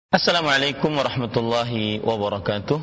Assalamualaikum warahmatullahi wabarakatuh.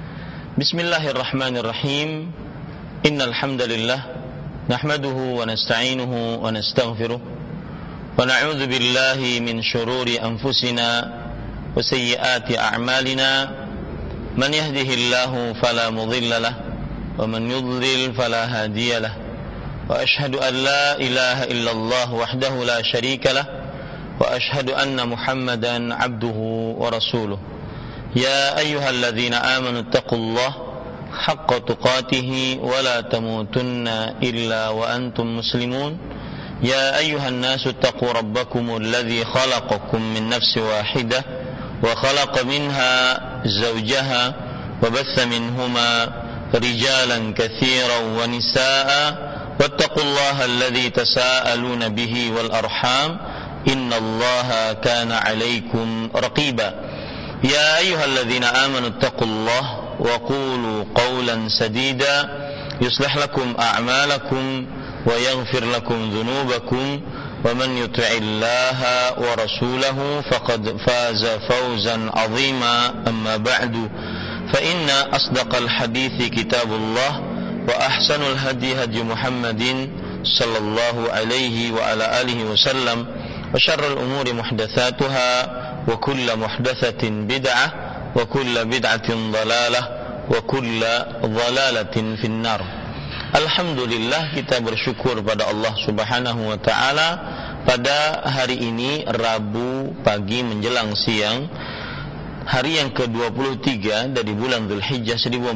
Bismillahirrahmanirrahim. Innal hamdalillah nahmaduhu wa nasta'inuhu wa nastaghfiruh wa na'udzu billahi min shururi anfusina wa sayyiati a'malina. Man yahdihillahu fala mudilla lahu wa man yudlil fala hadiya lahu. Wa ashhadu an la ilaha illallah wahdahu la syarika lahu وأشهد أن محمدا عبده ورسوله يا أيها الذين آمنوا اتقوا الله حق تقاته ولا تموتن إلا وأنتم مسلمون يا أيها الناس اتقوا ربكم الذي خلقكم من نفس واحدة وخلق منها زوجها وبث منهما رجالا كثيرا ونساء واتقوا الله الذي تساءلون به والأرحام إن الله كان عليكم رقيبا يا أيها الذين آمنوا اتقوا الله وقولوا قولا سديدا يصلح لكم أعمالكم ويغفر لكم ذنوبكم ومن يطع الله ورسوله فقد فاز فوزا عظيما أما بعد فإن أصدق الحديث كتاب الله وأحسن الهدي هدي محمد صلى الله عليه وعلى آله وسلم وشر الأمور محدثاتها وكل محدثة بدعة وكل بدعة ضلالة وكل ضلالة في النار. Alhamdulillah, kita bersyukur pada Allah Subhanahu wa taala pada hari ini Rabu pagi menjelang siang, hari yang ke-23 dari bulan Dzulhijjah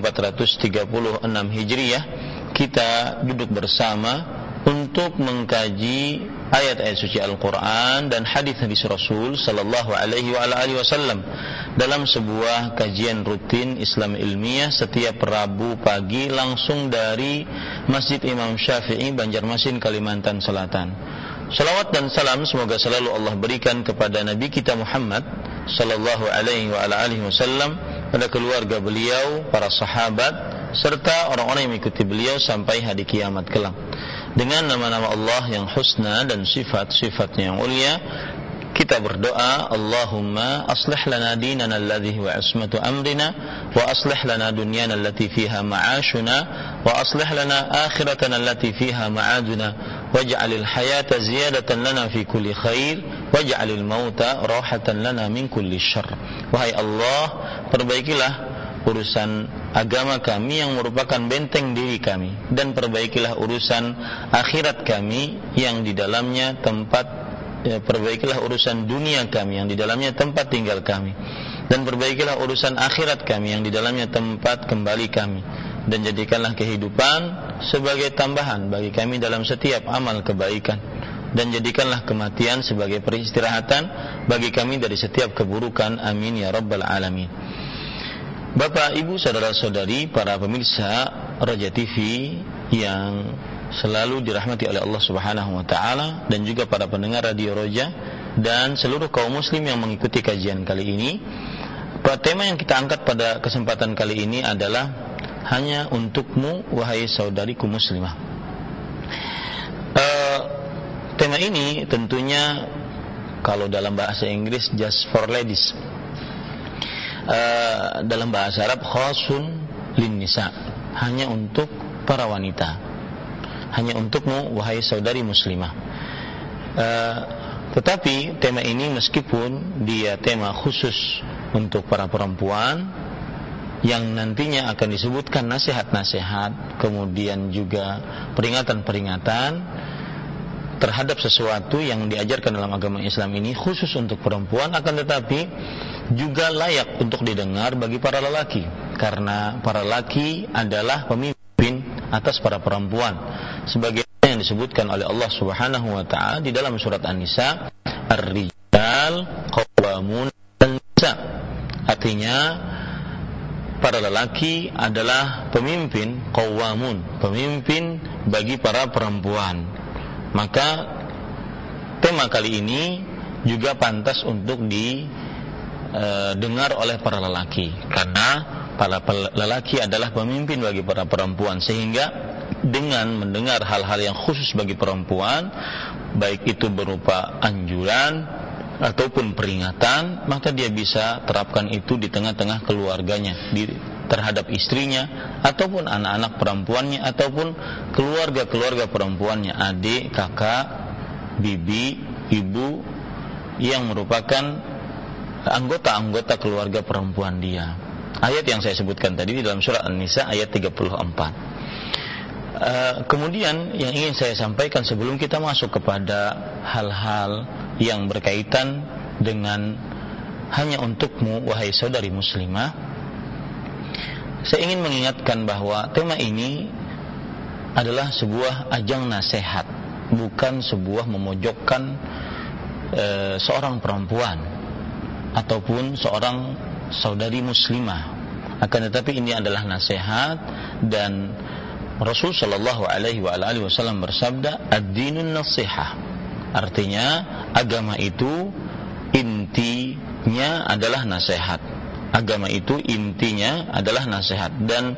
1436 Hijriah, kita duduk bersama untuk mengkaji ayat-ayat suci Al-Quran dan hadis-hadis Rasul Sallallahu Alaihi Wasallam dalam sebuah kajian rutin Islam ilmiah setiap Rabu pagi langsung dari Masjid Imam Syafi'i, Banjarmasin, Kalimantan Selatan. Salawat dan salam semoga selalu Allah berikan kepada Nabi kita Muhammad Sallallahu Alaihi Wasallam, pada keluarga beliau, para sahabat, serta orang-orang yang mengikuti beliau sampai hari kiamat kelak. Dengan nama-nama Allah yang husna dan sifat-sifatnya yang mulia, kita berdoa, Allahumma aslih lana dinana alladhi huwa ismatu amrina wa aslih lana dunyana allati fiha ma'ashuna wa aslih lana akhiratana allati fiha ma'aduna waj'alil hayata ziyadatan lana fi kulli khair waj'alil mauta rahatan lana min kulli syarr. Wahai Allah, perbaikilah urusan agama kami yang merupakan benteng diri kami, dan perbaikilah urusan akhirat kami yang di dalamnya perbaikilah urusan dunia kami yang di dalamnya tempat tinggal kami, dan perbaikilah urusan akhirat kami yang di dalamnya tempat kembali kami, dan jadikanlah kehidupan sebagai tambahan bagi kami dalam setiap amal kebaikan, dan jadikanlah kematian sebagai peristirahatan bagi kami dari setiap keburukan. Amin ya rabbal alamin. Bapak, Ibu, saudara-saudari, para pemirsa Raja TV yang selalu dirahmati oleh Allah Subhanahu wa taala, dan juga para pendengar Radio Roja dan seluruh kaum muslim yang mengikuti kajian kali ini. Tema yang kita angkat pada kesempatan kali ini adalah hanya untukmu wahai saudariku muslimah. Tema ini tentunya kalau dalam bahasa Inggris just for ladies, dalam bahasa Arab khasun lin nisa, hanya untuk para wanita, hanya untukmu wahai saudari muslimah. Tetapi tema ini meskipun dia tema khusus untuk para perempuan, yang nantinya akan disebutkan nasihat-nasihat, kemudian juga peringatan-peringatan terhadap sesuatu yang diajarkan dalam agama Islam ini khusus untuk perempuan, akan tetapi juga layak untuk didengar bagi para lelaki, karena para lelaki adalah pemimpin atas para perempuan, sebagaimana yang disebutkan oleh Allah Subhanahu wa taala di dalam surat An-Nisa, Ar-rijal qawwamun 'alan nisa. Artinya para lelaki adalah pemimpin, qawwamun, pemimpin bagi para perempuan. Maka tema kali ini juga pantas untuk didengar oleh para lelaki, karena para lelaki adalah pemimpin bagi para perempuan, sehingga dengan mendengar hal-hal yang khusus bagi perempuan, baik itu berupa anjuran ataupun peringatan, maka dia bisa terapkan itu di tengah-tengah keluarganya, terhadap istrinya ataupun anak-anak perempuannya ataupun keluarga-keluarga perempuannya, adik, kakak, bibi, ibu yang merupakan anggota-anggota keluarga perempuan dia. Ayat yang saya sebutkan tadi di dalam surah An-Nisa ayat 34. Kemudian yang ingin saya sampaikan sebelum kita masuk kepada hal-hal yang berkaitan dengan hanya untukmu wahai saudari muslimah, saya ingin mengingatkan bahwa tema ini adalah sebuah ajang nasihat, bukan sebuah memojokkan seorang perempuan ataupun seorang saudari muslimah. Akan tetapi ini adalah nasihat, dan Rasul sallallahu alaihi wasallam bersabda, ad-dinun nasihah. Artinya agama itu intinya adalah nasihat. Agama itu intinya adalah nasihat, dan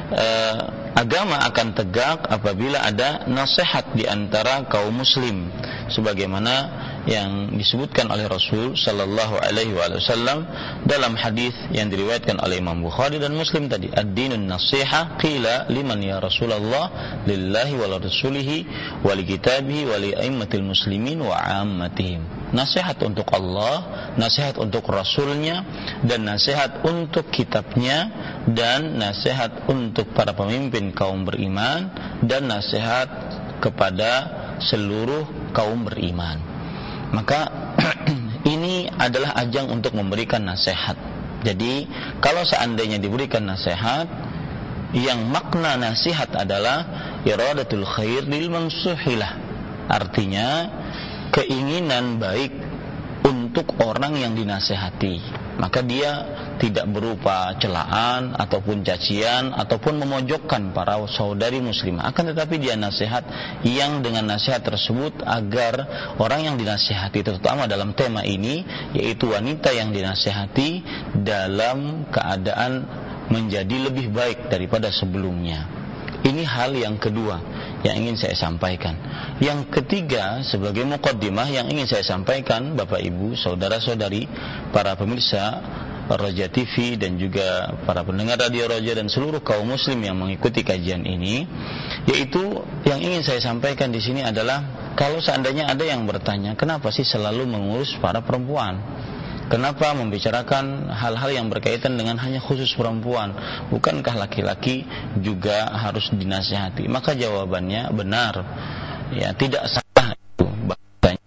agama akan tegak apabila ada nasihat di antara kaum muslim, sebagaimana yang disebutkan oleh Rasul sallallahu alaihi wasallam dalam hadis yang diriwayatkan oleh Imam Bukhari dan Muslim tadi, ad-dinun nasiha, qila liman ya Rasulullah, lillahi wa rasulihi wa li kitabihi wa li aimmatil muslimin wa ammatihim. Nasihat untuk Allah, nasihat untuk Rasulnya, dan nasihat untuk kitabnya, dan nasihat untuk para pemimpin kaum beriman, dan nasihat kepada seluruh kaum beriman. Maka ini adalah ajang untuk memberikan nasihat. Jadi kalau seandainya diberikan nasihat, yang makna nasihat adalah iradatul khair lil mansuhilah, artinya keinginan baik untuk orang yang dinasihati. Maka dia tidak berupa celaan ataupun cacian ataupun memojokkan para saudari muslimah, akan tetapi dia nasihat yang dengan nasihat tersebut agar orang yang dinasihati, terutama dalam tema ini, yaitu wanita yang dinasihati, dalam keadaan menjadi lebih baik daripada sebelumnya. Ini hal yang kedua yang ingin saya sampaikan. Yang ketiga, sebagai muqaddimah yang ingin saya sampaikan, Bapak Ibu, saudara-saudari, para pemirsa Raja TV dan juga para pendengar Radio Raja dan seluruh kaum muslim yang mengikuti kajian ini, yaitu yang ingin saya sampaikan di sini adalah, kalau seandainya ada yang bertanya, kenapa sih selalu mengurus para perempuan? Kenapa membicarakan hal-hal yang berkaitan dengan hanya khusus perempuan? Bukankah laki-laki juga harus dinasihati? Maka jawabannya benar. Ya, tidak salah itu bahasanya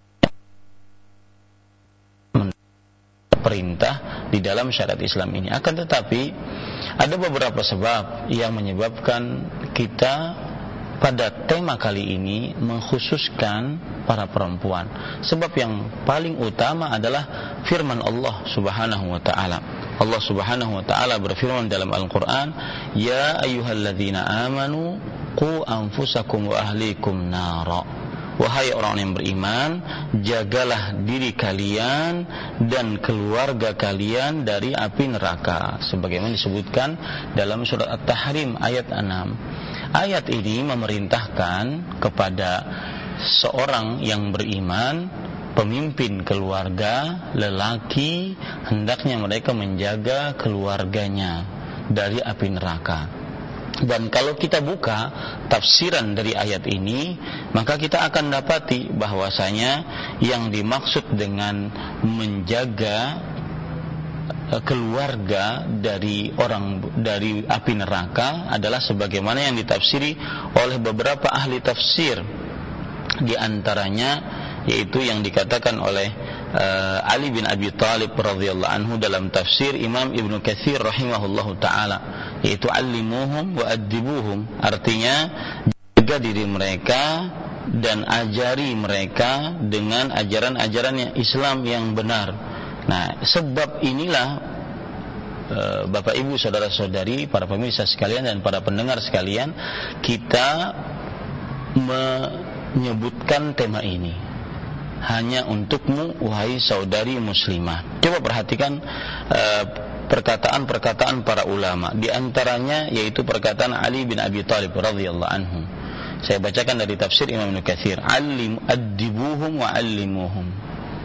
perintah di dalam syariat Islam ini. Akan tetapi ada beberapa sebab yang menyebabkan kita pada tema kali ini mengkhususkan para perempuan. Sebab yang paling utama adalah firman Allah Subhanahu wa taala. Allah Subhanahu wa taala berfirman dalam Al-Qur'an, "Ya ayyuhalladzina amanu qu anfusakum wa ahlikum nara." Wahai orang yang beriman, jagalah diri kalian dan keluarga kalian dari api neraka, sebagaimana disebutkan dalam surat At-Tahrim ayat 6. Ayat ini memerintahkan kepada seorang yang beriman, pemimpin keluarga, lelaki, hendaknya mereka menjaga keluarganya dari api neraka. Dan kalau kita buka tafsiran dari ayat ini, maka kita akan dapati bahwasanya yang dimaksud dengan menjaga keluarga dari api neraka adalah sebagaimana yang ditafsiri oleh beberapa ahli tafsir, di antaranya yaitu yang dikatakan oleh Ali bin Abi Thalib radhiyallahu anhu dalam tafsir Imam Ibnu Katsir rahimahullahu taala, yaitu allimuhum wa addibuhum, artinya jaga diri mereka dan ajari mereka dengan ajaran-ajaran Islam yang benar. Nah, sebab inilah Bapak Ibu, saudara-saudari, para pemirsa sekalian dan para pendengar sekalian, kita menyebutkan tema ini hanya untukmu wahai saudari muslimah. Coba perhatikan perkataan-perkataan para ulama, di antaranya yaitu perkataan Ali bin Abi Thalib radhiyallahu anhu. Saya bacakan dari tafsir Imam Ibnu Katsir, addibuhum wa allimuhum.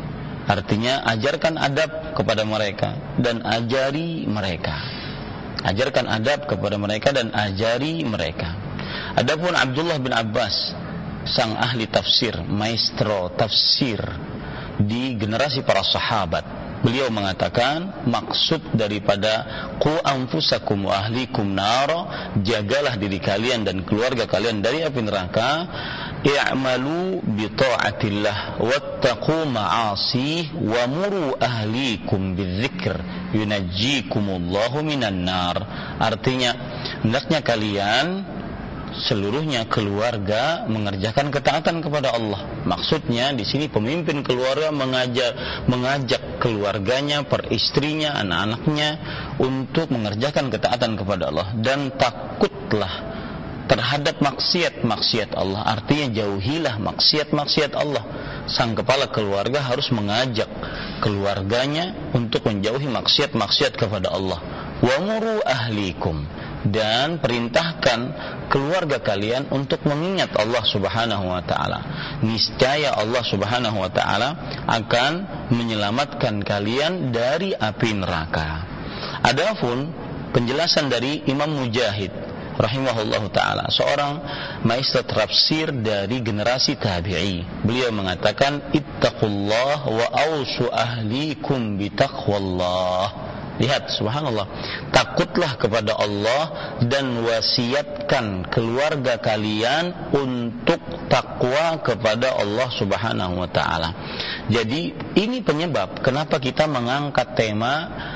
Artinya ajarkan adab kepada mereka dan ajari mereka. Ajarkan adab kepada mereka dan ajari mereka. Adapun Abdullah bin Abbas, sang ahli tafsir, maestro tafsir di generasi para sahabat, beliau mengatakan maksud daripada qu anfusakum wa ahlikum nara, jagalah diri kalian dan keluarga kalian dari api neraka, i'malu bi ta'atillah wattaqu ma'asih wa muru ahlikum bidzikr yunajjikumullahu minan nar. Artinya hendaknya kalian seluruhnya keluarga mengerjakan ketaatan kepada Allah. Maksudnya di sini pemimpin keluarga mengajak keluarganya, peristrinya, anak-anaknya untuk mengerjakan ketaatan kepada Allah, dan takutlah terhadap maksiat Allah. Artinya jauhilah maksiat Allah. Sang kepala keluarga harus mengajak keluarganya untuk menjauhi maksiat kepada Allah. Wa muru ahlikum, dan perintahkan keluarga kalian untuk mengingat Allah Subhanahu wa taala. Niscaya Allah Subhanahu wa taala akan menyelamatkan kalian dari api neraka. Adapun penjelasan dari Imam Mujahid rahimahullahu taala, seorang maestro tafsir dari generasi tabi'i, beliau mengatakan ittaqullah wa ausu ahlikum bitaqwallah. Lihat, subhanallah, takutlah kepada Allah dan wasiatkan keluarga kalian untuk takwa kepada Allah Subhanahu wa taala. Jadi ini penyebab kenapa kita mengangkat tema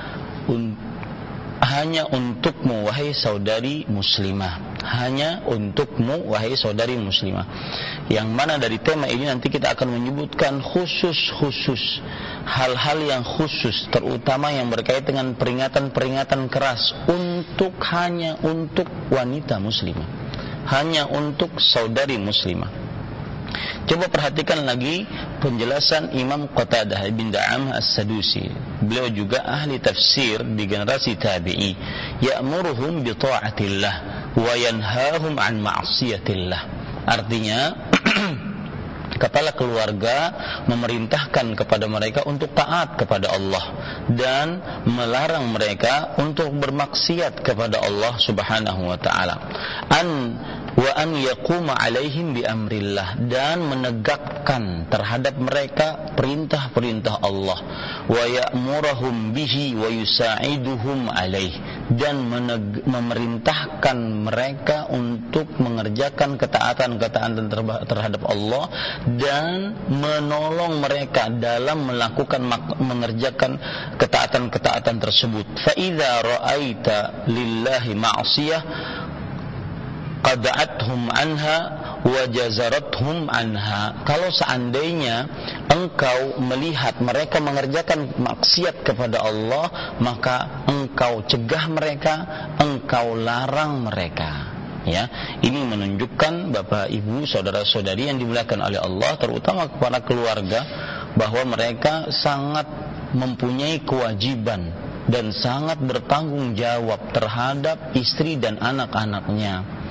hanya untukmu wahai saudari muslimah, hanya untukmu wahai saudari muslimah. Yang mana dari tema ini nanti kita akan menyebutkan khusus hal-hal yang khusus, terutama yang berkaitan dengan peringatan-peringatan keras hanya untuk wanita muslimah, hanya untuk saudari muslimah. Coba perhatikan lagi penjelasan Imam Qatadah bin Da'amah As-Sadusi. Beliau juga ahli tafsir di generasi tabi'i. Ya'muruhum bi ta'atillah wa yanhahum an ma'siyatillah. Artinya kepala keluarga memerintahkan kepada mereka untuk taat kepada Allah dan melarang mereka untuk bermaksiat kepada Allah Subhanahu wa taala. Wa an yaquma alaihim bi amrillah, dan menegakkan terhadap mereka perintah-perintah Allah. Wa ya'muruhum bihi wa yusa'iduhum alaih, dan memerintahkan mereka untuk mengerjakan ketaatan terhadap Allah dan menolong mereka dalam mengerjakan ketaatan tersebut. Fa idza ra'aita lillahi ma'siyah qada'athum anha wa jazarathum anha. Kalau seandainya engkau melihat mereka mengerjakan maksiat kepada Allah, maka engkau cegah mereka, engkau larang mereka. Ya, ini menunjukkan Bapak Ibu, saudara-saudari yang dimuliakan oleh Allah, terutama kepada keluarga, bahwa mereka sangat mempunyai kewajiban dan sangat bertanggung jawab terhadap istri dan anak-anaknya.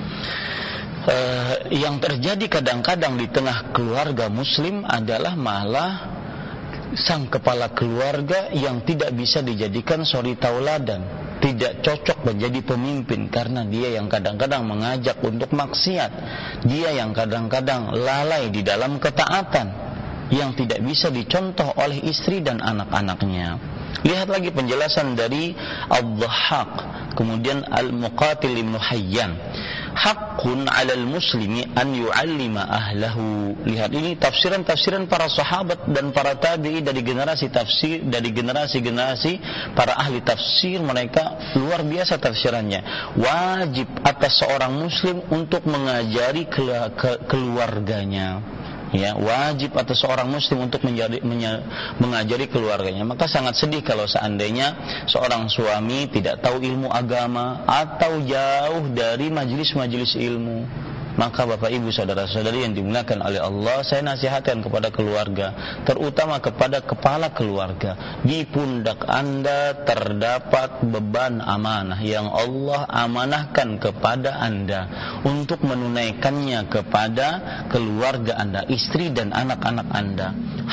Yang terjadi kadang-kadang di tengah keluarga muslim adalah malah sang kepala keluarga yang tidak bisa dijadikan suri tauladan, tidak cocok menjadi pemimpin karena dia yang kadang-kadang mengajak untuk maksiat, dia yang kadang-kadang lalai di dalam ketaatan yang tidak bisa dicontoh oleh istri dan anak-anaknya. Lihat lagi penjelasan dari Ad-Dhahhak, kemudian Al-Muqatil Ibn Hayyan. Haqqun 'alal muslimi an yu'allima ahlahu. Lihat, ini tafsiran-tafsiran para sahabat dan para tabi'i dari generasi tafsir, dari generasi-generasi para ahli tafsir. Mereka luar biasa tafsirannya. Wajib atas seorang muslim untuk mengajari keluarganya. Ya, wajib atas seorang muslim untuk mengajari keluarganya. Maka sangat sedih kalau seandainya seorang suami tidak tahu ilmu agama atau jauh dari majelis-majelis ilmu. Maka Bapak Ibu, saudara-saudari yang dimuliakan oleh Allah, saya nasihatkan kepada keluarga, terutama kepada kepala keluarga, di pundak Anda terdapat beban amanah yang Allah amanahkan kepada Anda untuk menunaikannya kepada keluarga Anda, istri dan anak-anak Anda. Hak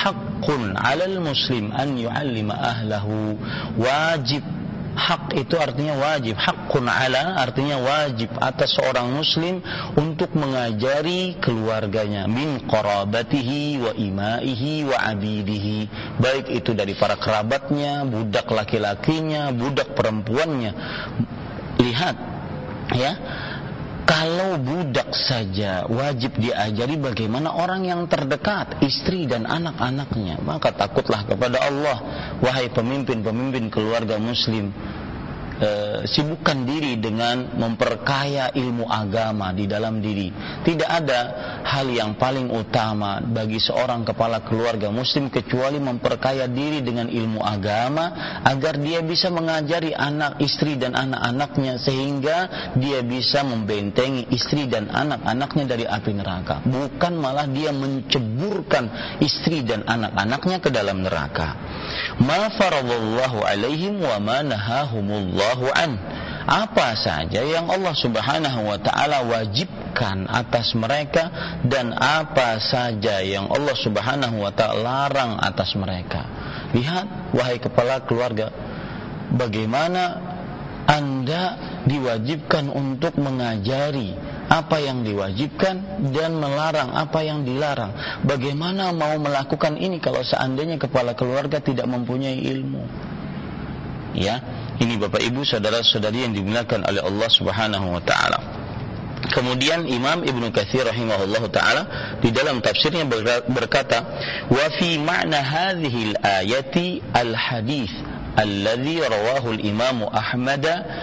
haqqun 'alal muslim an yu'allima ahlahu. Wajib, hak itu artinya wajib, haqqun 'ala artinya wajib atas seorang muslim untuk mengajari keluarganya, min qarabatihi wa imaihi wa abidihi, baik itu dari para kerabatnya, budak laki-lakinya, budak perempuannya. Lihat ya, kalau budak saja wajib diajari, bagaimana orang yang terdekat, istri dan anak-anaknya. Maka takutlah kepada Allah, wahai pemimpin-pemimpin keluarga muslim. Sibukkan diri dengan memperkaya ilmu agama di dalam diri. Tidak ada hal yang paling utama bagi seorang kepala keluarga muslim kecuali memperkaya diri dengan ilmu agama, agar dia bisa mengajari anak, istri dan anak-anaknya, sehingga dia bisa membentengi istri dan anak-anaknya dari api neraka. Bukan malah dia menceburkan istri dan anak-anaknya ke dalam neraka. Ma faradallahu alaihim wa ma nahahumullahu an. Apa saja yang Allah Subhanahu wa ta'ala wajibkan atas mereka, dan apa saja yang Allah Subhanahu wa ta'ala larang atas mereka. Lihat wahai kepala keluarga, bagaimana Anda diwajibkan untuk mengajari apa yang diwajibkan dan melarang apa yang dilarang. Bagaimana mau melakukan ini kalau seandainya kepala keluarga tidak mempunyai ilmu? Ya, ini Bapak Ibu, saudara-saudari yang dimuliakan oleh Allah Subhanahu wa taala. Kemudian Imam Ibnu Katsir rahimahullah taala di dalam tafsirnya berkata, "Wa fi ma'na hadhihi al-ayati al-hadits alladhi rawahu al-Imam Ahmad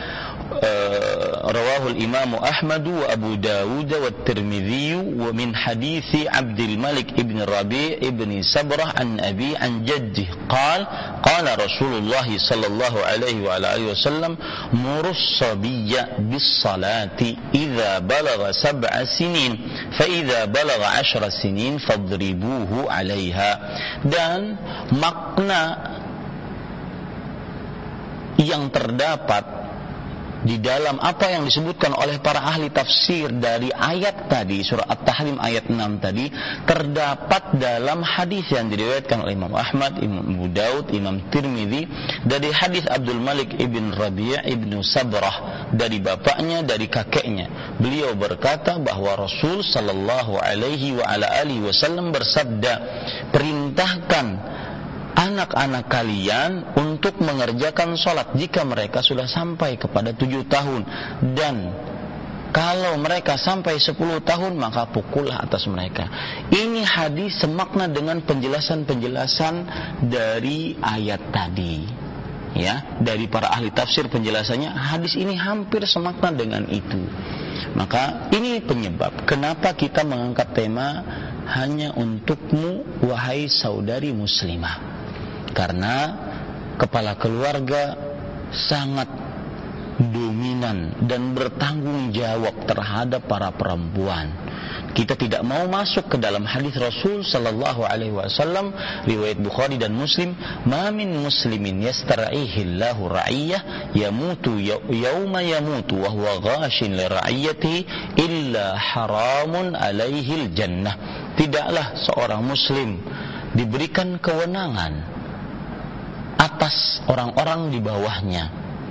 wa Abu Dawud wa Tirmidzi wa min hadits Abdul Malik ibn Rabi' ibn Sabrah an Abi an Jaddi qala Rasulullah sallallahu alaihi wa alihi wasallam murus sabiyya bis salati idza balagha 7 sinin fa idza balagha 10 sinin fadribuhu 'alaiha." Dan makna yang terdapat di dalam apa yang disebutkan oleh para ahli tafsir dari ayat tadi, surah At-Tahrim ayat 6 tadi, terdapat dalam hadis yang diriwayatkan oleh Imam Ahmad, Imam Abu Daud, Imam Tirmidzi, dari hadis Abdul Malik ibn Rabi' ibn Sabrah, dari bapaknya, dari kakeknya. Beliau berkata bahwa Rasul sallallahu alaihi wa ala alihi wasallam bersabda, "Perintahkan anak-anak kalian untuk mengerjakan sholat jika mereka sudah sampai kepada 7 tahun, dan kalau mereka sampai 10 tahun maka pukullah atas mereka." Ini hadis semakna dengan penjelasan-penjelasan dari ayat tadi. Ya, dari para ahli tafsir penjelasannya, hadis ini hampir semakna dengan itu. Maka ini penyebab kenapa kita mengangkat tema hanya untukmu wahai saudari muslimah. Karena kepala keluarga sangat dominan dan bertanggung jawab terhadap para perempuan. Kita tidak mau masuk ke dalam hadis Rasul sallallahu alaihi wasallam riwayat Bukhari dan Muslim, "Ma min muslimin yastar'ihillahu ra'iyyah yamutu yauma yamutu wa huwa ghashin li ra'iyyatihi illa haramun alaihil jannah." Tidaklah seorang muslim diberikan kewenangan atas orang-orang di bawahnya.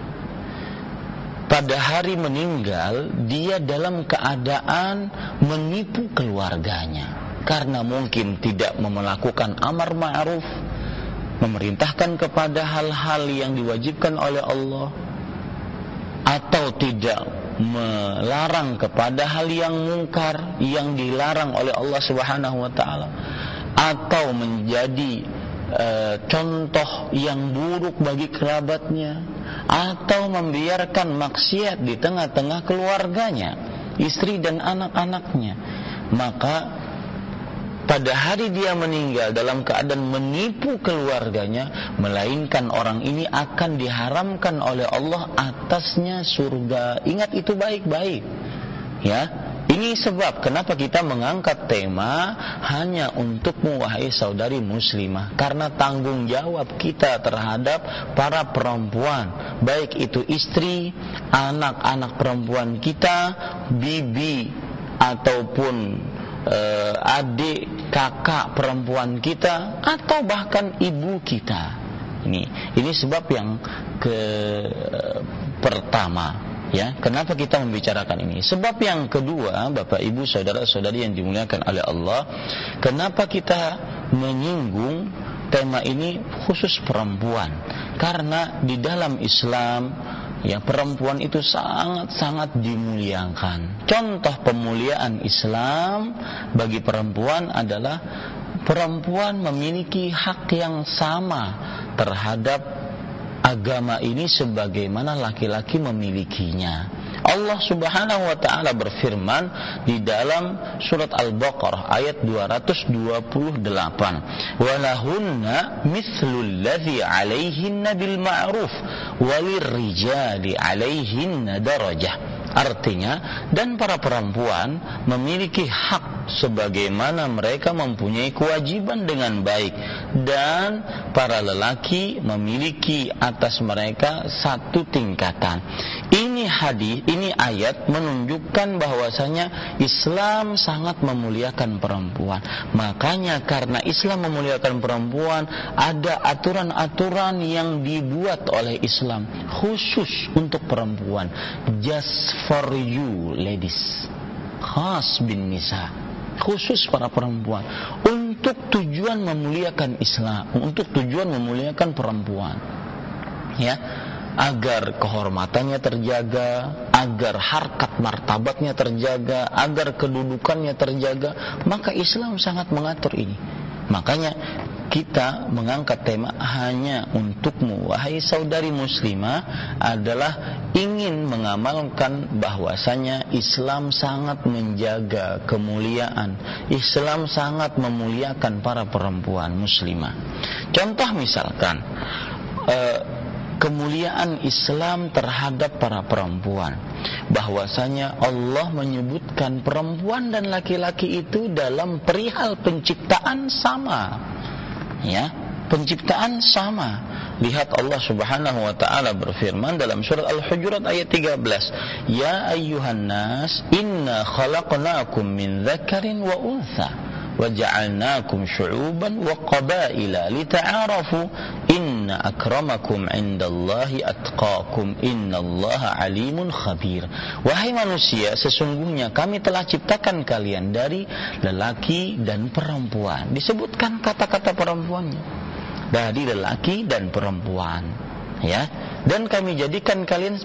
Pada hari meninggal, dia dalam keadaan menipu keluarganya karena mungkin tidak melakukan amar ma'ruf, memerintahkan kepada hal-hal yang diwajibkan oleh Allah, atau tidak melarang kepada hal yang mungkar yang dilarang oleh Allah Subhanahu wa taala, atau menjadi contoh yang buruk bagi kerabatnya, atau membiarkan maksiat di tengah-tengah keluarganya, istri dan anak-anaknya. Maka pada hari dia meninggal dalam keadaan menipu keluarganya, melainkan orang ini akan diharamkan oleh Allah atasnya surga. Ingat itu baik-baik, ya. Ini sebab kenapa kita mengangkat tema hanya untukmu wahai saudari muslimah, karena tanggung jawab kita terhadap para perempuan, baik itu istri, anak-anak perempuan kita, bibi ataupun adik, kakak perempuan kita, atau bahkan ibu kita. Ini sebab yang pertama, ya. Kenapa kita membicarakan ini? Sebab yang kedua, Bapak Ibu saudara-saudari yang dimuliakan oleh Allah, kenapa kita menyinggung tema ini khusus perempuan? Karena di dalam Islam, ya, perempuan itu sangat-sangat dimuliakan. Contoh pemuliaan Islam bagi perempuan adalah perempuan memiliki hak yang sama terhadap agama ini sebagaimana laki-laki memilikinya. Allah Subhanahu wa taala berfirman di dalam surat Al-Baqarah ayat 228, "Walahunna mithlul ladzi 'alaihinna bil ma'ruf walirrijali 'alaihinna darajah." Artinya, dan para perempuan memiliki hak sebagaimana mereka mempunyai kewajiban dengan baik, dan para lelaki memiliki atas mereka satu tingkatan. Ini hadis, ini ayat menunjukkan bahwasanya Islam sangat memuliakan perempuan. Makanya karena Islam memuliakan perempuan, ada aturan-aturan yang dibuat oleh Islam khusus untuk perempuan. Just for you ladies, khas bin nisa, khusus para perempuan, untuk tujuan memuliakan Islam, untuk tujuan memuliakan perempuan, ya, agar kehormatannya terjaga, agar harkat martabatnya terjaga, agar kedudukannya terjaga. Maka Islam sangat mengatur ini. Makanya kita mengangkat tema hanya untukmu, wahai saudari muslimah, adalah ingin mengamalkan bahwasanya Islam sangat menjaga kemuliaan. Islam sangat memuliakan para perempuan muslimah. Contoh misalkan kemuliaan Islam terhadap para perempuan, bahwasanya Allah menyebutkan perempuan dan laki-laki itu dalam perihal penciptaan sama, ya, penciptaan sama. Lihat Allah Subhanahu wa taala berfirman dalam surat Al-Hujurat ayat 13, "Ya ayyuhan nas, inna khalaqnakum min dzakarin wa untha wa ja'alnakum syu'uban wa qabaila lita'arafu inna akramakum 'indallahi atqakum innallaha 'alimun khabir." Wahai manusia, sesungguhnya kami telah ciptakan kalian dari lelaki dan perempuan. Disebutkan kata-kata perempuannya, dari lelaki dan perempuan, ya. Dan kami jadikan kalian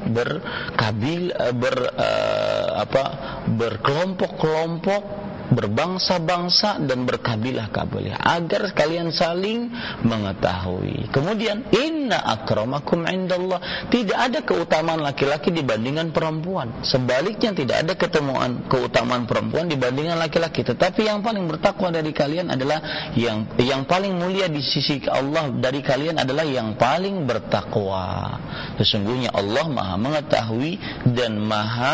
berkelompok-kelompok, berbangsa-bangsa dan berkabilah-kabilah, agar kalian saling mengetahui. Kemudian, inna akramakum indallah, tidak ada keutamaan laki-laki dibandingkan perempuan. Sebaliknya, tidak ada keutamaan perempuan dibandingkan laki-laki. Tetapi yang paling bertakwa dari kalian adalah yang paling mulia di sisi Allah dari kalian adalah yang paling bertakwa. Sesungguhnya Allah Maha mengetahui dan Maha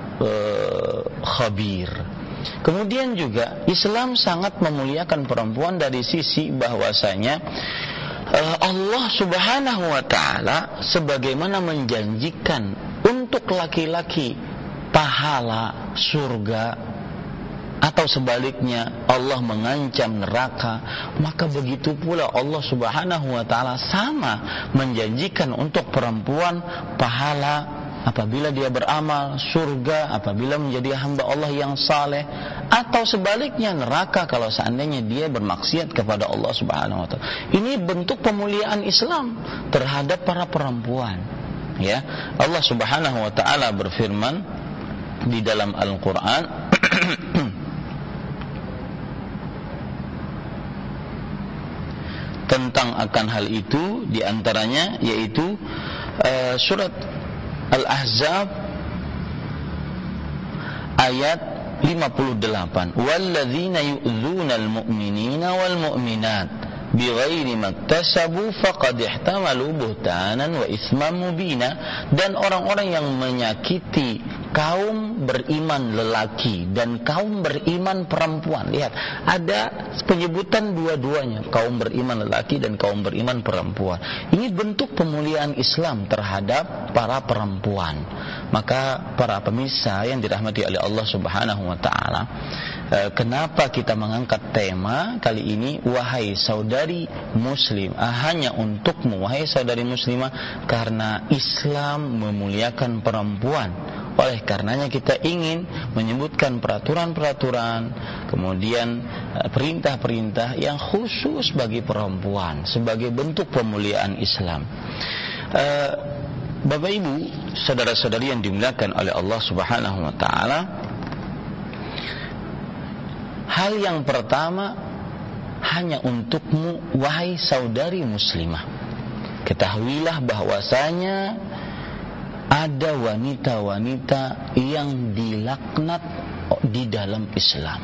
khabir. Kemudian juga Islam sangat memuliakan perempuan dari sisi bahwasanya Allah Subhanahu wa taala sebagaimana menjanjikan untuk laki-laki pahala surga, atau sebaliknya Allah mengancam neraka, maka begitu pula Allah Subhanahu wa taala sama menjanjikan untuk perempuan pahala apabila dia beramal, surga apabila menjadi hamba Allah yang saleh, atau sebaliknya neraka kalau seandainya dia bermaksiat kepada Allah Subhanahu wa taala. Ini bentuk pemuliaan Islam terhadap para perempuan, ya. Allah Subhanahu wa taala berfirman di dalam Al-Qur'an tentang akan hal itu, di antaranya yaitu surat Al-Ahzab ayat 58, "Walladzina yu'dzunal mu'minina wal mu'minat bighairi maktasabu faqad ihtamalu buhtanan wa itsman mubina." Dan orang-orang yang menyakiti kaum beriman lelaki dan kaum beriman perempuan. Lihat, ada penyebutan dua-duanya, kaum beriman lelaki dan kaum beriman perempuan. Ini bentuk pemuliaan Islam terhadap para perempuan. Maka para pemirsa yang dirahmati oleh Allah Subhanahu wa taala, kenapa kita mengangkat tema kali ini, wahai saudari muslim, hanya untukmu wahai saudari muslimah, karena Islam memuliakan perempuan. Oleh karenanya kita ingin menyebutkan peraturan-peraturan, kemudian perintah-perintah yang khusus bagi perempuan sebagai bentuk pemuliaan Islam. Bapak Ibu, saudara-saudari yang dimuliakan oleh Allah Subhanahu wa taala, hal yang pertama hanya untukmu wahai saudari muslimah. Ketahuilah bahwasanya ada wanita-wanita yang dilaknat di dalam Islam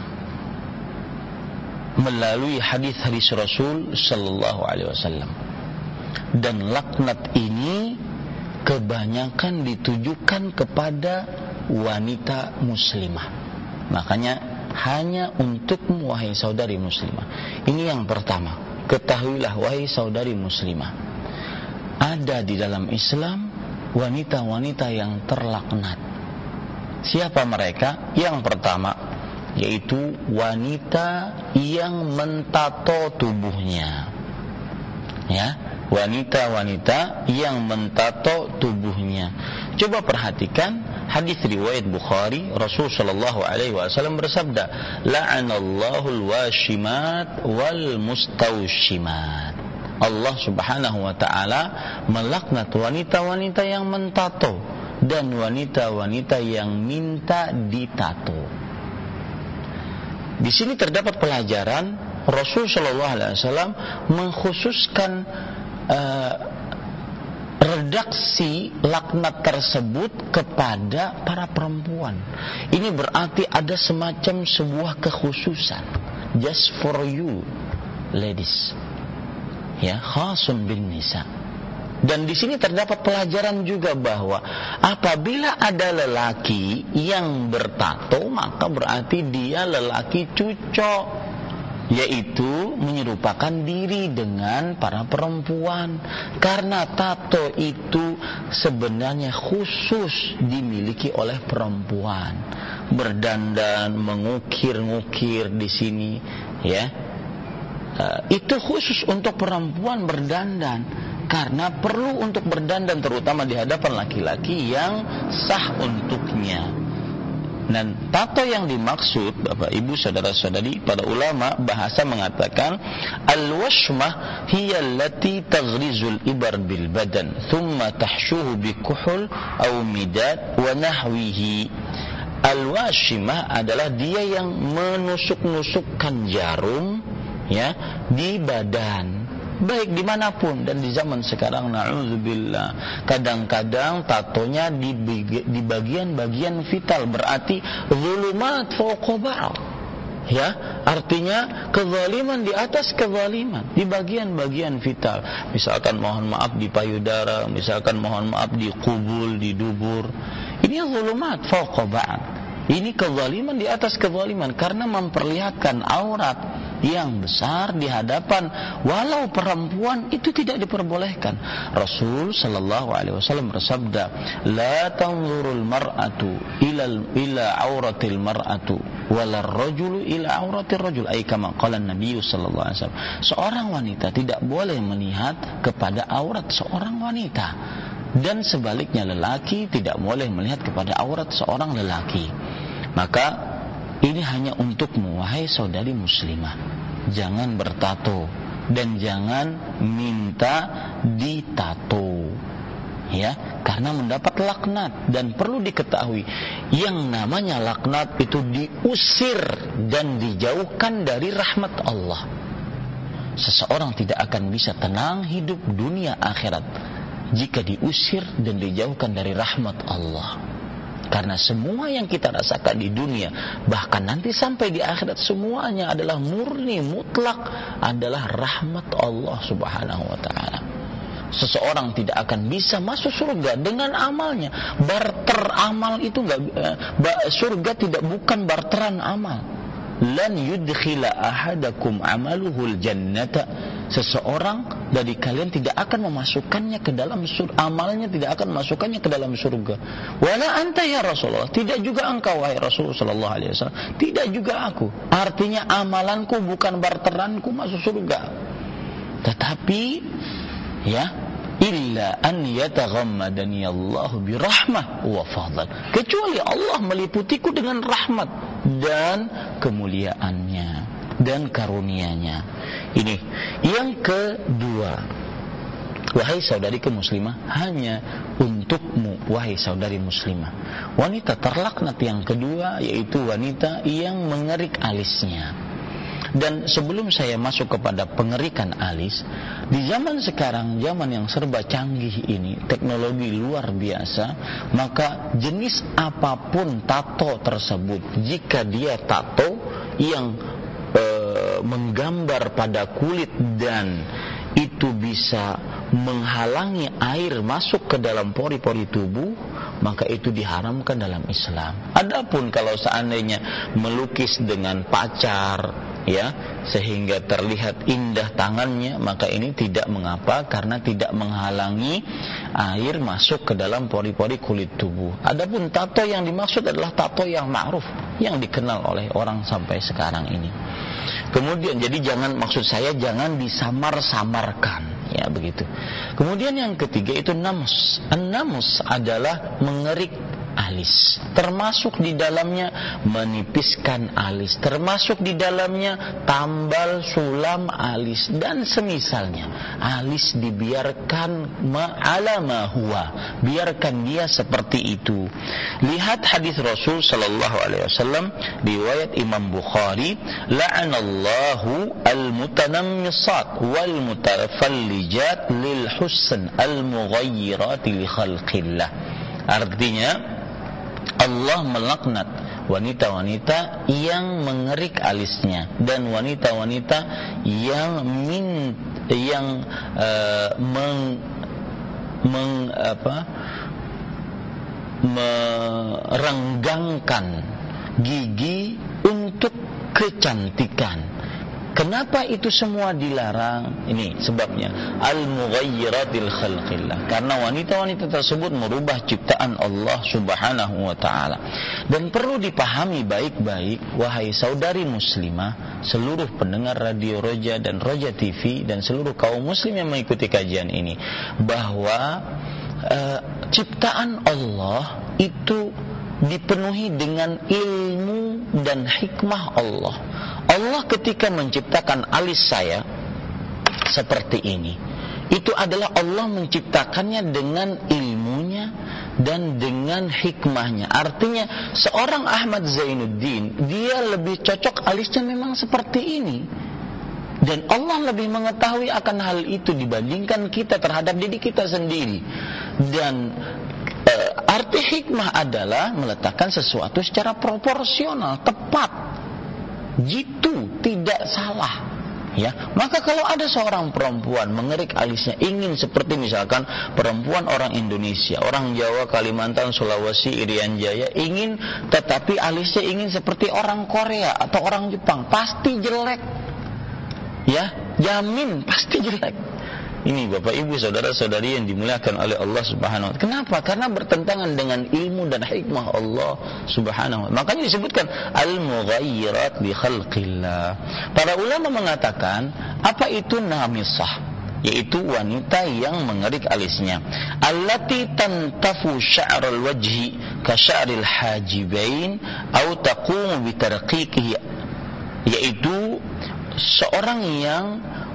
melalui hadis-hadis Rasul sallallahu alaihi wasallam. Dan laknat ini kebanyakan ditujukan kepada wanita muslimah. Makanya hanya untukmu wahai saudari muslimah. Ini yang pertama. Ketahuilah wahai saudari muslimah, ada di dalam Islam wanita-wanita yang terlaknat. Siapa mereka? Yang pertama yaitu wanita yang mentato tubuhnya. Ya, wanita-wanita yang mentato tubuhnya. Coba perhatikan hadis riwayat Bukhari, Rasul sallallahu alaihi wasallam bersabda, "La'anallahu al-washimat wal mustawshimat." Allah Subhanahu wa taala melaknat wanita-wanita yang mentato dan wanita-wanita yang minta ditato. Di sini terdapat pelajaran, Rasul sallallahu alaihi wasallam mengkhususkan redaksi laknat tersebut kepada para perempuan. Ini berarti ada semacam sebuah kekhususan, just for you ladies. Ya, khasun bin nisa. Dan di sini terdapat pelajaran juga bahwa apabila ada lelaki yang bertato, maka berarti dia lelaki cucok, yaitu menyerupakan diri dengan para perempuan. Karena tato itu sebenarnya khusus dimiliki oleh perempuan. Berdandan, mengukir-ngukir di sini, ya. Itu khusus untuk perempuan berdandan, karena perlu untuk berdandan terutama di hadapan laki-laki yang sah untuknya. Dan tato yang dimaksud, Bapak Ibu saudara-saudari, para ulama bahasa mengatakan al-washmah hiya allati taghrizul ibar bil badan thumma tahshuhu bi kuhul aw midad wa nahwihi. Al-washimah adalah dia yang menusuk-nusukkan jarum, ya, di badan, baik dimanapun. Dan di zaman sekarang, na'udzubillah, kadang-kadang tatonya di bagian-bagian vital, berarti zulumat fawqa ba'd, ya, artinya kezaliman di atas kezaliman di bagian-bagian vital. Misalkan mohon maaf di payudara, misalkan mohon maaf di kubul, di dubur. Ini zulumat fawqa ba'd. Ini kezaliman di atas kezaliman, karena memperlihatkan aurat yang besar di hadapan walau perempuan itu tidak diperbolehkan. Rasul sallallahu alaihi wasallam bersabda, "La tanzurul mar'atu ila auratil mar'atu wala ar-rajulu ila auratir rajul." Ai kama qala Nabi sallallahu alaihi wasallam. Seorang wanita tidak boleh melihat kepada aurat seorang wanita, dan sebaliknya lelaki tidak boleh melihat kepada aurat seorang lelaki. Maka ini hanya untukmu wahai saudari muslimah, jangan bertato dan jangan minta ditato, ya, karena mendapat laknat. Dan perlu diketahui, yang namanya laknat itu diusir dan dijauhkan dari rahmat Allah. Seseorang tidak akan bisa tenang hidup dunia akhirat jika diusir dan dijauhkan dari rahmat Allah. Karena semua yang kita rasakan di dunia, bahkan nanti sampai di akhirat, semuanya adalah murni, mutlak, adalah rahmat Allah Subhanahu wa ta'ala. seseorang tidak akan bisa masuk surga dengan amalnya. Barter amal itu surga bukan barteran amal. Lan yudkhila ahadakum amaluhul jannata. Seseorang dari kalian tidak akan memasukkannya ke dalam surga. Amalnya tidak akan memasukkannya ke dalam surga. Wala anta ya Rasulullah. Tidak juga engkau wahai Rasul sallallahu alaihi wasallam. Tidak juga aku. Artinya amalanku bukan barteranku masuk surga. Tetapi ya, illa an yataghammadani Allah birahmah wa fadl. Kecuali Allah meliputiku dengan rahmat dan kemuliaannya dan karunia-Nya. Ini yang kedua. Wahai saudariku muslimah, hanya untukmu wahai saudari muslimah. Wanita terlaknat yang kedua yaitu wanita yang mengerik alisnya. Dan sebelum saya masuk kepada pengerikan alis, di zaman sekarang, zaman yang serba canggih ini, teknologi luar biasa, maka jenis apapun tato tersebut, jika dia tato yang menggambar pada kulit dan itu bisa menghalangi air masuk ke dalam pori-pori tubuh, maka itu diharamkan dalam Islam. Adapun kalau seandainya melukis dengan pacar, ya, sehingga terlihat indah tangannya, maka ini tidak mengapa karena tidak menghalangi air masuk ke dalam pori-pori kulit tubuh. Adapun tato yang dimaksud adalah tato yang ma'ruf, yang dikenal oleh orang sampai sekarang ini. Kemudian jadi maksud saya jangan disamar-samarkan, ya begitu. Kemudian yang ketiga itu namus. An-namus adalah mengerik alis, termasuk di dalamnya menipiskan alis, termasuk di dalamnya tambal sulam alis dan semisalnya. Alis dibiarkan ala ma huwa, biarkan dia seperti itu. Lihat hadis Rasul sallallahu alaihi wasallam riwayat Imam Bukhari, la'anallahu al-mutanammisat wal mutafallijat lil husn al-mughayyirat li khalqillah. Artinya Allah melaknat wanita-wanita yang mengerik alisnya dan wanita-wanita yang merenggangkan gigi untuk kecantikan. Kenapa itu semua dilarang? Ini sebabnya, al-mughayyiratil khalqillah. Karena wanita-wanita tersebut merubah ciptaan Allah Subhanahu wa taala. Dan perlu dipahami baik-baik wahai saudari muslimah, seluruh pendengar Radio Roja dan Roja TV dan seluruh kaum muslim yang mengikuti kajian ini, bahwa ciptaan Allah itu dipenuhi dengan ilmu dan hikmah Allah. Allah ketika menciptakan alis saya seperti ini, itu adalah Allah menciptakannya dengan ilmunya dan dengan hikmahnya. Artinya seorang Ahmad Zainuddin, dia lebih cocok alisnya memang seperti ini, dan Allah lebih mengetahui akan hal itu dibandingkan kita terhadap diri kita sendiri. Dan arti hikmah adalah meletakkan sesuatu secara proporsional, tepat, jitu, tidak salah. Ya, maka kalau ada seorang perempuan mengerik alisnya ingin seperti misalkan perempuan orang Indonesia, orang Jawa, Kalimantan, Sulawesi, Irian Jaya ingin, tetapi alisnya ingin seperti orang Korea atau orang Jepang, pasti jelek. Ya, jamin pasti jelek. Ini Bapak Ibu saudara-saudari yang dimuliakan oleh Allah Subhanahu wa taala. Kenapa? Karena bertentangan dengan ilmu dan hikmah Allah Subhanahu wa taala. Makanya disebutkan al-mughayyirat li khalqillah. Para ulama mengatakan, apa itu namisah? Yaitu wanita yang mengerik alisnya. Allati tantafu sya'ral wajhi ka sya'ril hajibain au taqumu bi tarqiqihi. Yaitu seorang yang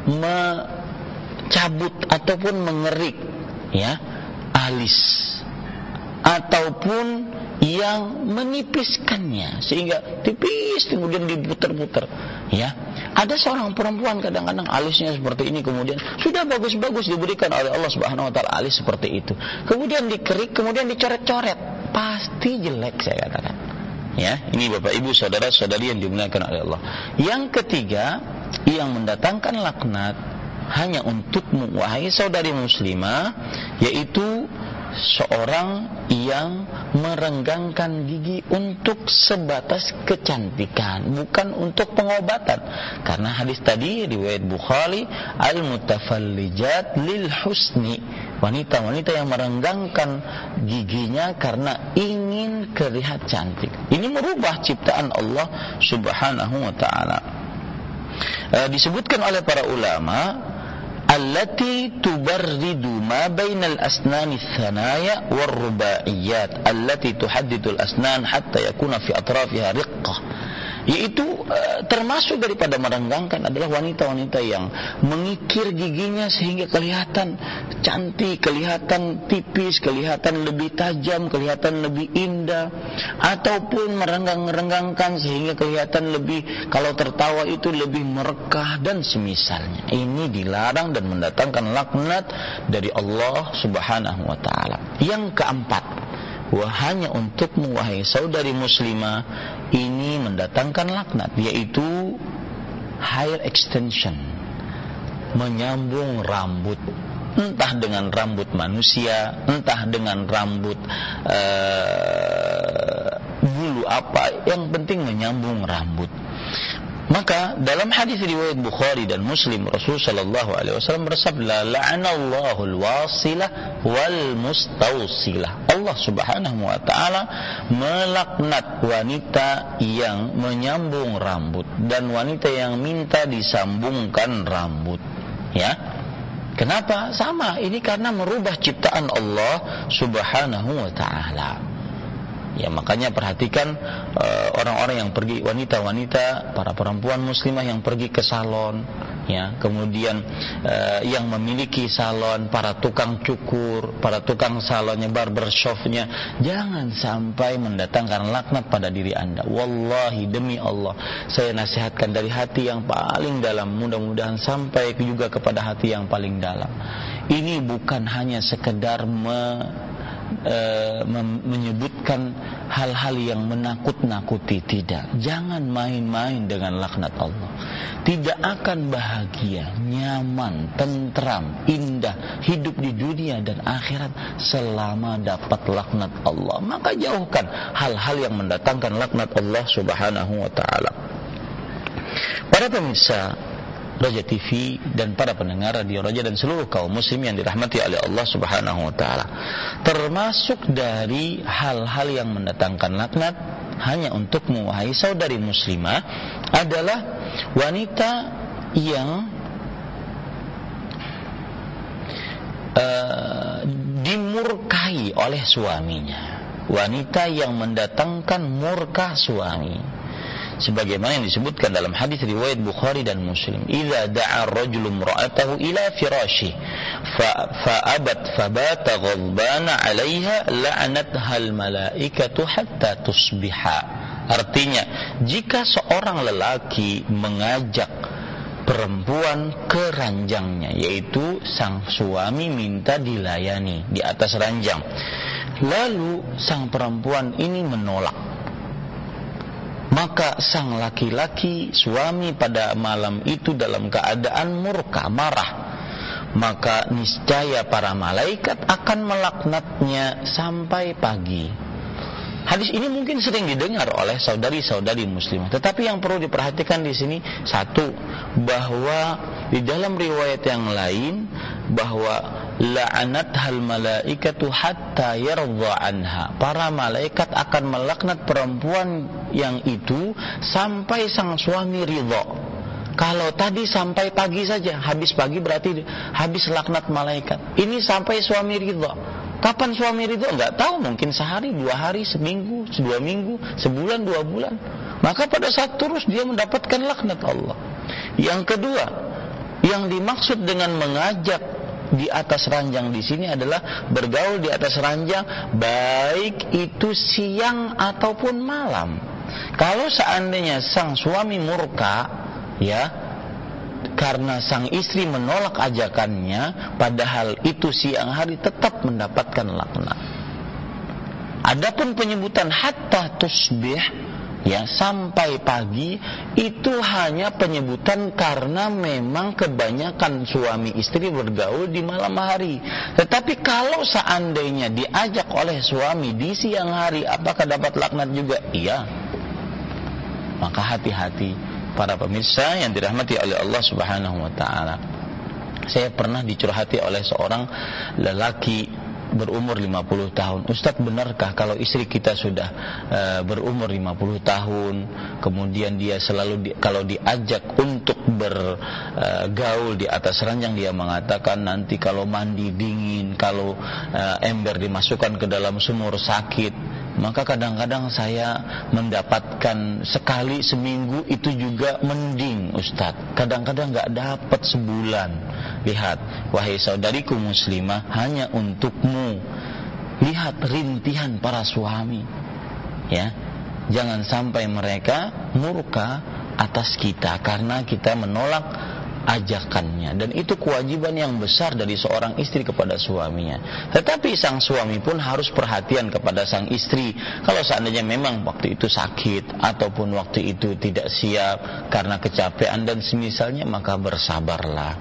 cabut ataupun mengerik, ya, alis, ataupun yang menipiskannya sehingga tipis kemudian diputar-putar, ya. Ada seorang perempuan kadang-kadang alisnya seperti ini, kemudian sudah bagus-bagus diberikan oleh Allah Subhanahu wa taala alis seperti itu, kemudian dikerik, kemudian dicoret-coret, pasti jelek saya katakan. Ya, ini Bapak Ibu saudara-saudari yang dimuliakan oleh Allah. Yang ketiga yang mendatangkan laknat hanya untukmu wahai saudari muslimah, yaitu seorang yang merenggangkan gigi untuk sebatas kecantikan, bukan untuk pengobatan. Karena hadis tadi riwayat Bukhari, al-mutafallijat lil husni, wanita-wanita yang merenggangkan giginya karena ingin terlihat cantik. Ini merubah ciptaan Allah Subhanahu wa taala. Disebutkan oleh para ulama, allati tubarridu ma bainal asnani tsanaya warrubaiyat allati tuhaddidul asnan hatta yakuna fi atrafiha riqqah, yaitu termasuk daripada merenggangkan adalah wanita-wanita yang mengikir giginya sehingga kelihatan cantik, kelihatan tipis, kelihatan lebih tajam, kelihatan lebih indah, ataupun merenggangkan sehingga kelihatan lebih, kalau tertawa itu lebih merekah dan semisalnya. Ini dilarang dan mendatangkan laknat dari Allah Subhanahu wa taala. Yang keempat, hanya untukmu wahai saudari muslimah, ini mendatangkan laknat, yaitu hair extension, menyambung rambut, entah dengan rambut manusia, entah dengan rambut bulu apa, yang penting menyambung rambut. Maka dalam hadis riwayat Bukhari dan Muslim, Rasul sallallahu alaihi wasallam bersabda, la'anallahu al-wasilah wal mustawsilah. Allah Subhanahu wa taala melaknat wanita yang menyambung rambut dan wanita yang minta disambungkan rambut. Ya. Kenapa? Sama, ini karena merubah ciptaan Allah Subhanahu wa taala. Ya, makanya perhatikan orang-orang yang pergi, wanita-wanita, para perempuan muslimah yang pergi ke salon, ya, kemudian yang memiliki salon, para tukang cukur, para tukang salonnya, barbershopnya, jangan sampai mendatangkan laknat pada diri Anda. Wallahi, demi Allah, saya nasihatkan dari hati yang paling dalam, mudah-mudahan sampai juga kepada hati yang paling dalam. Ini bukan hanya sekedar menyebutkan hal-hal yang menakut-nakuti, tidak. Jangan main-main dengan laknat Allah. Tidak akan bahagia, nyaman, tentram, indah hidup di dunia dan akhirat selama dapat laknat Allah. Maka jauhkan hal-hal yang mendatangkan laknat Allah Subhanahu wa taala. Para pemirsa Raja TV dan para pendengar Radio Raja dan seluruh kaum muslim yang dirahmati oleh Allah Subhanahu wa taala, termasuk dari hal-hal yang mendatangkan laknat hanya untukmu wahai saudari muslimah adalah wanita yang dimurkai oleh suaminya, wanita yang mendatangkan murka suami. Sebagaimana yang disebutkan dalam hadis riwayat Bukhari dan Muslim, idza da'a ar-rajulu imra'atahu ila firashihi fa'abat fabata ghadbana 'alayha la'anatha al-malaikatu hatta tusbiha. Artinya, jika seorang lelaki mengajak perempuan ke ranjangnya, yaitu sang suami minta dilayani di atas ranjang, lalu sang perempuan ini menolak, maka sang laki-laki suami pada malam itu dalam keadaan murka, marah, maka niscaya para malaikat akan melaknatnya sampai pagi. Hadis ini mungkin sering didengar oleh saudari-saudari muslimah, tetapi yang perlu diperhatikan di sini satu, bahwa di dalam riwayat yang lain bahwa la'anathal malaikatu hatta yardha anha, para malaikat akan melaknat perempuan yang itu sampai sang suami ridha. Kalau tadi sampai pagi saja, habis pagi berarti habis laknat malaikat. Ini sampai suami ridha. Kapan suami ridha? Enggak tahu, mungkin sehari, 2 hari, seminggu, 2 minggu, sebulan, 2 bulan. Maka pada saat terus dia mendapatkan laknat Allah. Yang kedua, yang dimaksud dengan mengajak di atas ranjang di sini adalah bergaul di atas ranjang, baik itu siang ataupun malam. Kalau seandainya sang suami murka, ya, karena sang istri menolak ajakannya, padahal itu siang hari, tetap mendapatkan laknat. Adapun penyebutan hatta tusbih, ya, sampai pagi itu hanya penyebutan karena memang kebanyakan suami istri bergaul di malam hari. Tetapi kalau seandainya diajak oleh suami di siang hari, apakah dapat laknat juga? Iya. Maka hati-hati para pemirsa yang dirahmati oleh Allah Subhanahu wa taala. Saya pernah dicurhati oleh seorang lelaki berumur 50 tahun. Ustaz, benarkah kalau istri kita sudah berumur 50 tahun, kemudian dia selalu kalau diajak untuk bergaul di atas ranjang, dia mengatakan nanti kalau mandi dingin, kalau ember dimasukkan ke dalam sumur sakit. Maka kadang-kadang saya mendapatkan sekali seminggu itu juga mending, Ustaz. Kadang-kadang gak dapat sebulan. Lihat, wahai saudariku muslimah, hanya untukmu. Lihat rintihan para suami, ya. Jangan sampai mereka murka atas kita karena kita menolak ajakannya, dan itu kewajiban yang besar dari seorang istri kepada suaminya. Tetapi sang suami pun harus perhatian kepada sang istri. Kalau seandainya memang waktu itu sakit ataupun waktu itu tidak siap karena kecapean dan semisalnya, maka bersabarlah.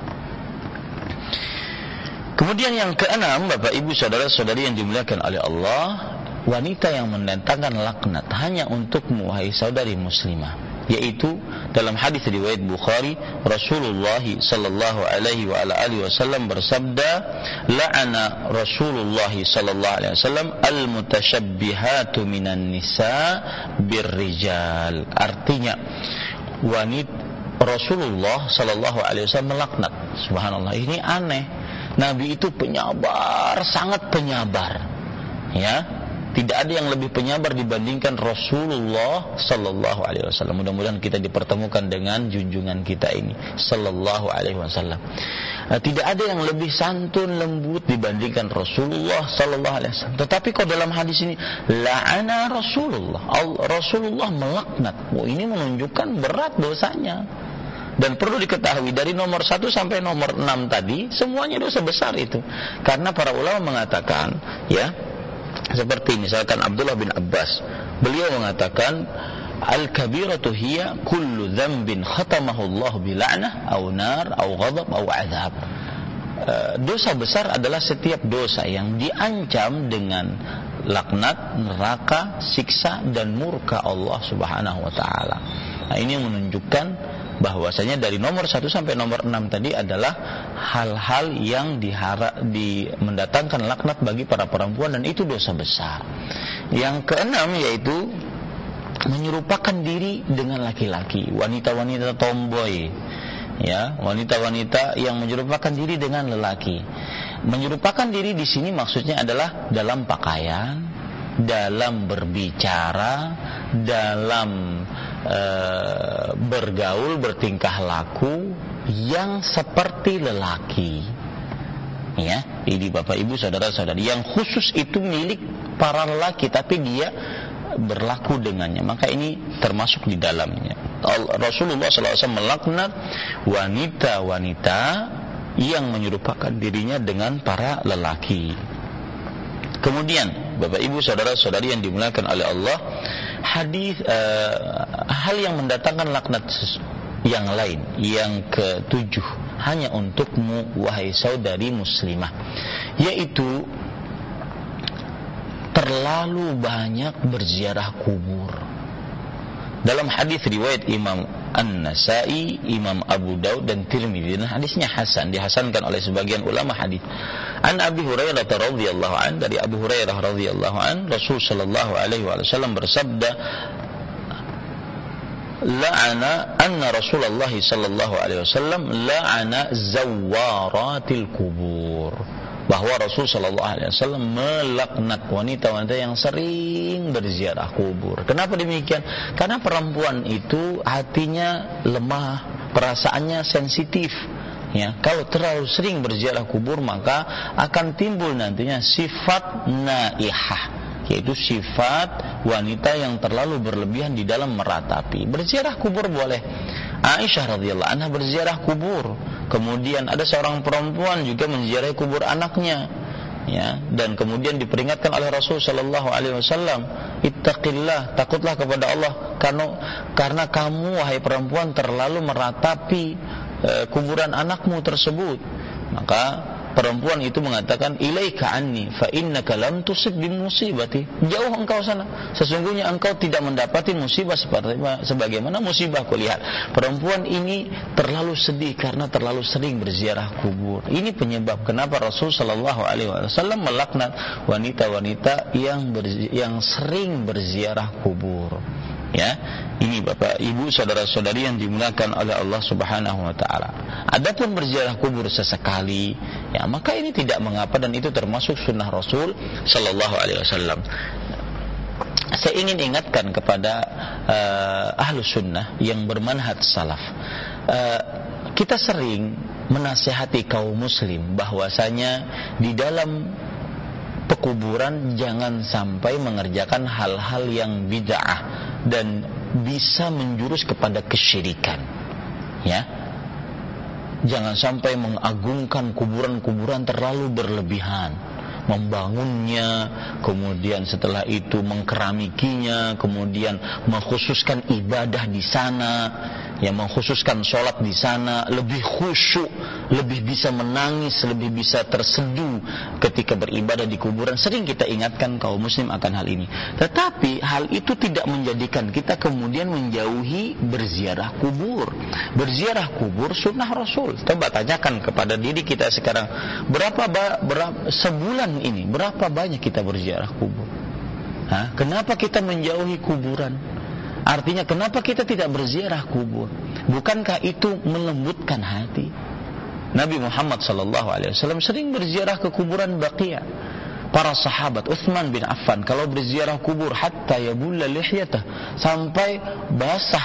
Kemudian yang keenam, Bapak Ibu saudara-saudari yang dimuliakan oleh Allah, wanita yang mendatangkan laknat hanya untukmu wahai saudari muslimah, yaitu dalam hadis riwayat Bukhari, Rasulullah sallallahu alaihi wa ala alihi wasallam bersabda, la'ana Rasulullah sallallahu alaihi wasallam al-mutasyabbihatu minan nisa birrijal. Artinya wanita Rasulullah sallallahu alaihi wasallam melaknat. Subhanallah, ini aneh. Nabi itu penyabar, sangat penyabar. Ya, tidak ada yang lebih penyabar dibandingkan Rasulullah sallallahu alaihi wasallam. Mudah-mudahan kita dipertemukan dengan junjungan kita ini sallallahu alaihi wasallam. Tidak ada yang lebih santun, lembut dibandingkan Rasulullah sallallahu alaihi wasallam. Tetapi kok dalam hadis ini la'ana Rasulullah melaknat. Ini menunjukkan berat dosanya. Dan perlu diketahui dari nomor 1 sampai nomor 6 tadi semuanya dosa besar itu. Karena para ulama mengatakan, ya, seperti misalkan Abdullah bin Abbas, beliau mengatakan al-kabiratu hiya kullu dhanbin khatamahu Allah bila'nah au nar au ghadab au azab. Dosa besar adalah setiap dosa yang diancam dengan laknat, neraka, siksa dan murka Allah Subhanahu wa taala. Nah, ini menunjukkan bahwasanya dari nomor 1 sampai nomor 6 tadi adalah hal-hal yang mendatangkan laknat bagi para perempuan, dan itu dosa besar. Yang keenam yaitu menyerupakan diri dengan laki-laki, wanita-wanita tomboy, ya, wanita-wanita yang menyerupakan diri dengan lelaki. Menyerupakan diri di sini maksudnya adalah dalam pakaian, dalam berbicara, dalam bergaul, bertingkah laku yang seperti lelaki. Ya, ini Bapak Ibu saudara-saudari, yang khusus itu milik para lelaki tapi dia berlaku dengannya, maka ini termasuk di dalamnya. Rasulullah SAW melaknat wanita-wanita yang menyerupakan dirinya dengan para lelaki. Kemudian Bapak Ibu saudara-saudari yang dimuliakan oleh Allah, hal yang mendatangkan laknat yang lain, yang ketujuh, hanya untukmu wahai saudari muslimah, yaitu terlalu banyak berziarah kubur. Dalam hadis riwayat Imam An-Nasai, Imam Abu Daud dan Tirmidzi, dan hadisnya hasan, dihasankan oleh sebagian ulama hadis. An Abi Hurairah radhiyallahu an, dari Abu Hurairah radhiyallahu an, Rasul sallallahu alaihi wasallam bersabda, la'ana anna Rasulullah sallallahu alaihi wasallam la'ana zawaratil kubur, bahwa Rasul sallallahu alaihi wasallam melaknat wanita-wanita yang sering berziarah kubur. Kenapa demikian? Karena perempuan itu hatinya lemah, perasaannya sensitif. Ya, kalau terlalu sering berziarah kubur maka akan timbul nantinya sifat naihah, yaitu sifat wanita yang terlalu berlebihan di dalam meratapi. Berziarah kubur boleh. Aisyah radhiyallahu anha berziarah kubur. Kemudian ada seorang perempuan juga menziarahi kubur anaknya. ya, dan kemudian diperingatkan oleh Rasul sallallahu alaihi wasallam, ittaqillah, takutlah kepada Allah karena kamu wahai perempuan terlalu meratapi kuburan anakmu tersebut. Maka perempuan itu mengatakan, ilaika anni fa innaka lam tusib bi musibati, jauh engkau sana, sesungguhnya engkau tidak mendapati musibah sebagaimana musibah kulihat. Perempuan ini terlalu sedih karena terlalu sering berziarah kubur. Ini penyebab kenapa Rasul sallallahu alaihi wasallam melaknat wanita-wanita yang sering berziarah kubur. Ya, ini Bapak, Ibu, saudara-saudari yang dimuliakan oleh Allah Subhanahu wa taala. Adapun berziarah kubur sesekali, ya maka ini tidak mengapa dan itu termasuk sunnah Rasul sallallahu alaihi wasallam. Saya ingin ingatkan kepada ahlus sunnah yang bermanhaj salaf. Kita sering menasihati kaum muslim bahwasanya di dalam pekuburan jangan sampai mengerjakan hal-hal yang bid'ah dan bisa menjurus kepada kesyirikan. Ya. Jangan sampai mengagungkan kuburan-kuburan terlalu berlebihan, membangunnya, kemudian setelah itu mengkeramikinya, kemudian mengkhususkan ibadah di sana, yang mengkhususkan sholat di sana, lebih khusyuk, lebih bisa menangis, lebih bisa terseduh ketika beribadah di kuburan. Sering kita ingatkan kaum muslim akan hal ini. Tetapi hal itu tidak menjadikan kita kemudian menjauhi berziarah kubur. Berziarah kubur sunnah Rasul. Coba tanyakan kepada diri kita sekarang, berapa sebulan ini berapa banyak kita berziarah kubur? Kenapa kita menjauhi kuburan? Artinya kenapa kita tidak berziarah kubur? Bukankah itu melembutkan hati? Nabi Muhammad SAW sering berziarah ke kuburan Baqiyah. Para sahabat, Utsman bin Affan kalau berziarah kubur hatta yabulla lihyatah, sampai basah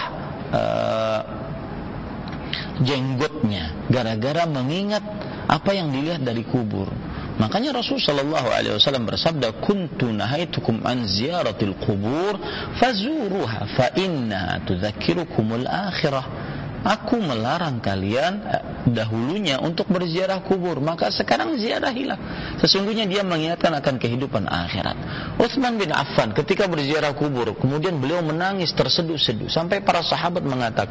jenggotnya gara-gara mengingat apa yang dilihat dari kubur. Makanya Rasul sallallahu alaihi wasallam bersabda, "Kuntu nahaitukum an ziyaratil qubur fazuruha fa inna tudzakirukumul akhirah." Aku melarang kalian dahulunya untuk berziarah kubur, maka sekarang ziarahilah. Sesungguhnya dia mengingatkan akan kehidupan akhirat. Utsman bin Affan ketika berziarah kubur, kemudian beliau menangis terseduh-seduh sampai para sahabat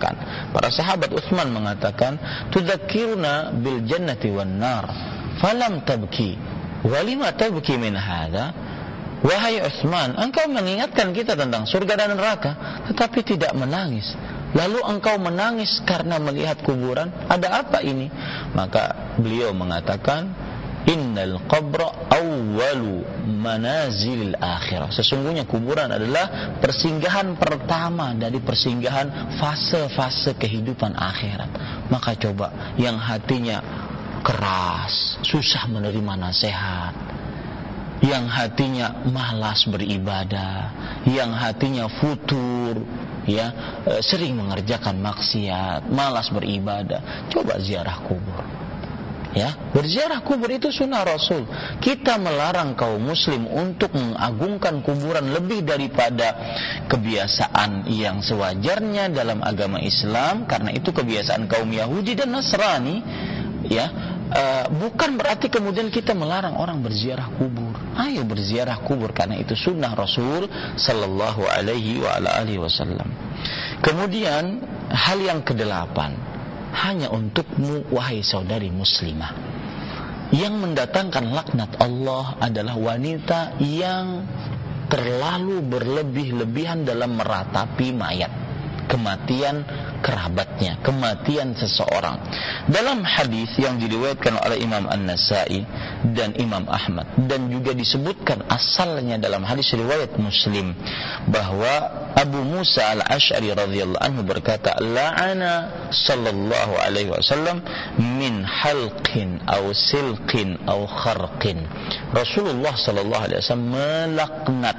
Utsman mengatakan, "Tudzakiruna bil jannati wan nar." Falam tabki, walima tabki min hadha? Wahai Utsman, engkau mengingatkan kita tentang surga dan neraka, tetapi tidak menangis. Lalu engkau menangis karena melihat kuburan. Ada apa ini? Maka beliau mengatakan, innal qabra awwalu manazilil akhirah. Sesungguhnya kuburan adalah persinggahan pertama dari persinggahan fase-fase kehidupan akhirat. Maka coba yang hatinya keras, susah menerima nasihat, yang hatinya malas beribadah, yang hatinya futur, ya, sering mengerjakan maksiat, malas beribadah, coba ziarah kubur. Ya, berziarah kubur itu sunnah Rasul. Kita melarang kaum muslim untuk mengagungkan kuburan lebih daripada kebiasaan yang sewajarnya dalam agama Islam, karena itu kebiasaan kaum Yahudi dan Nasrani. Ya, bukan berarti kemudian kita melarang orang berziarah kubur. Ayo berziarah kubur karena itu sunnah Rasul sallallahu alaihi wa ala alihi wasallam. Kemudian hal yang kedelapan, hanya untukmu wahai saudari muslimah, yang mendatangkan laknat Allah adalah wanita yang terlalu berlebih-lebihan dalam meratapi mayat, kematian kerabatnya, kematian seseorang. Dalam hadis yang diriwayatkan oleh Imam An-Nasa'i dan Imam Ahmad, dan juga disebutkan asalnya dalam hadis riwayat Muslim, bahwa Abu Musa Al-Asy'ari radhiyallahu anhu berkata, la'ana sallallahu alaihi wasallam min halqin aw silqin aw kharqin. Rasulullah sallallahu alaihi wasallam melaknat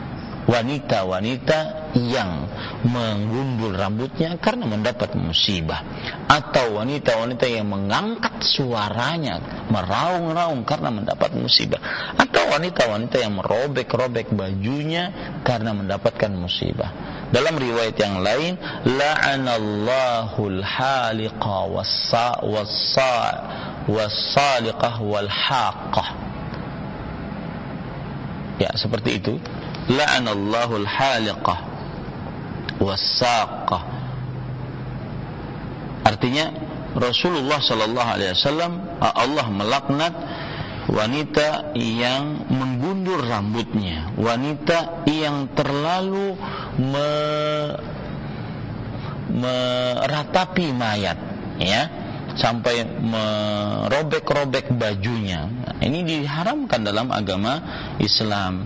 wanita-wanita yang menggundul rambutnya karena mendapat musibah, atau wanita-wanita yang mengangkat suaranya meraung-raung karena mendapat musibah, atau wanita-wanita yang merobek-robek bajunya karena mendapatkan musibah. Dalam riwayat yang lain, la'anallahul haliqa was-saliqah wal haqah. Ya, seperti itu. La'anallahu al-haliqah was-saqah. Artinya Rasulullah sallallahu alaihi wasallam, Allah melaknat wanita yang menggundur rambutnya, wanita yang terlalu meratapi mayat, ya, sampai merobek-robek bajunya. Ini diharamkan dalam agama Islam.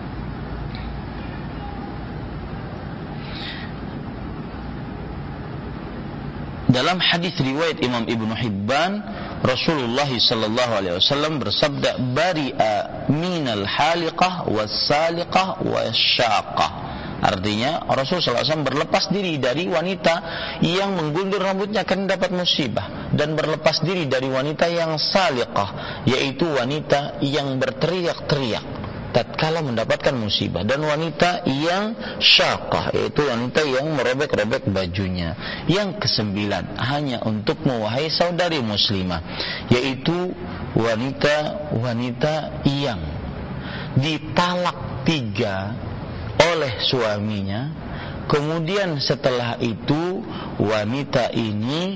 Dalam hadis riwayat Imam Ibnu Hibban, Rasulullah sallallahu alaihi wasallam bersabda, bari'a minal haliqah was-saliqah wasyaqah. Artinya Rasulullah sallallahu alaihi wasallam berlepas diri dari wanita yang menggundur rambutnya karena dapat musibah, dan berlepas diri dari wanita yang saliqah, yaitu wanita yang berteriak-teriak tatkala mendapatkan musibah, dan wanita yang syaqah, yaitu wanita yang merobek-robek bajunya. Yang kesembilan, hanya untukmu wahai saudari muslimah, yaitu wanita-wanita yang ditalak 3 oleh suaminya, kemudian setelah itu wanita ini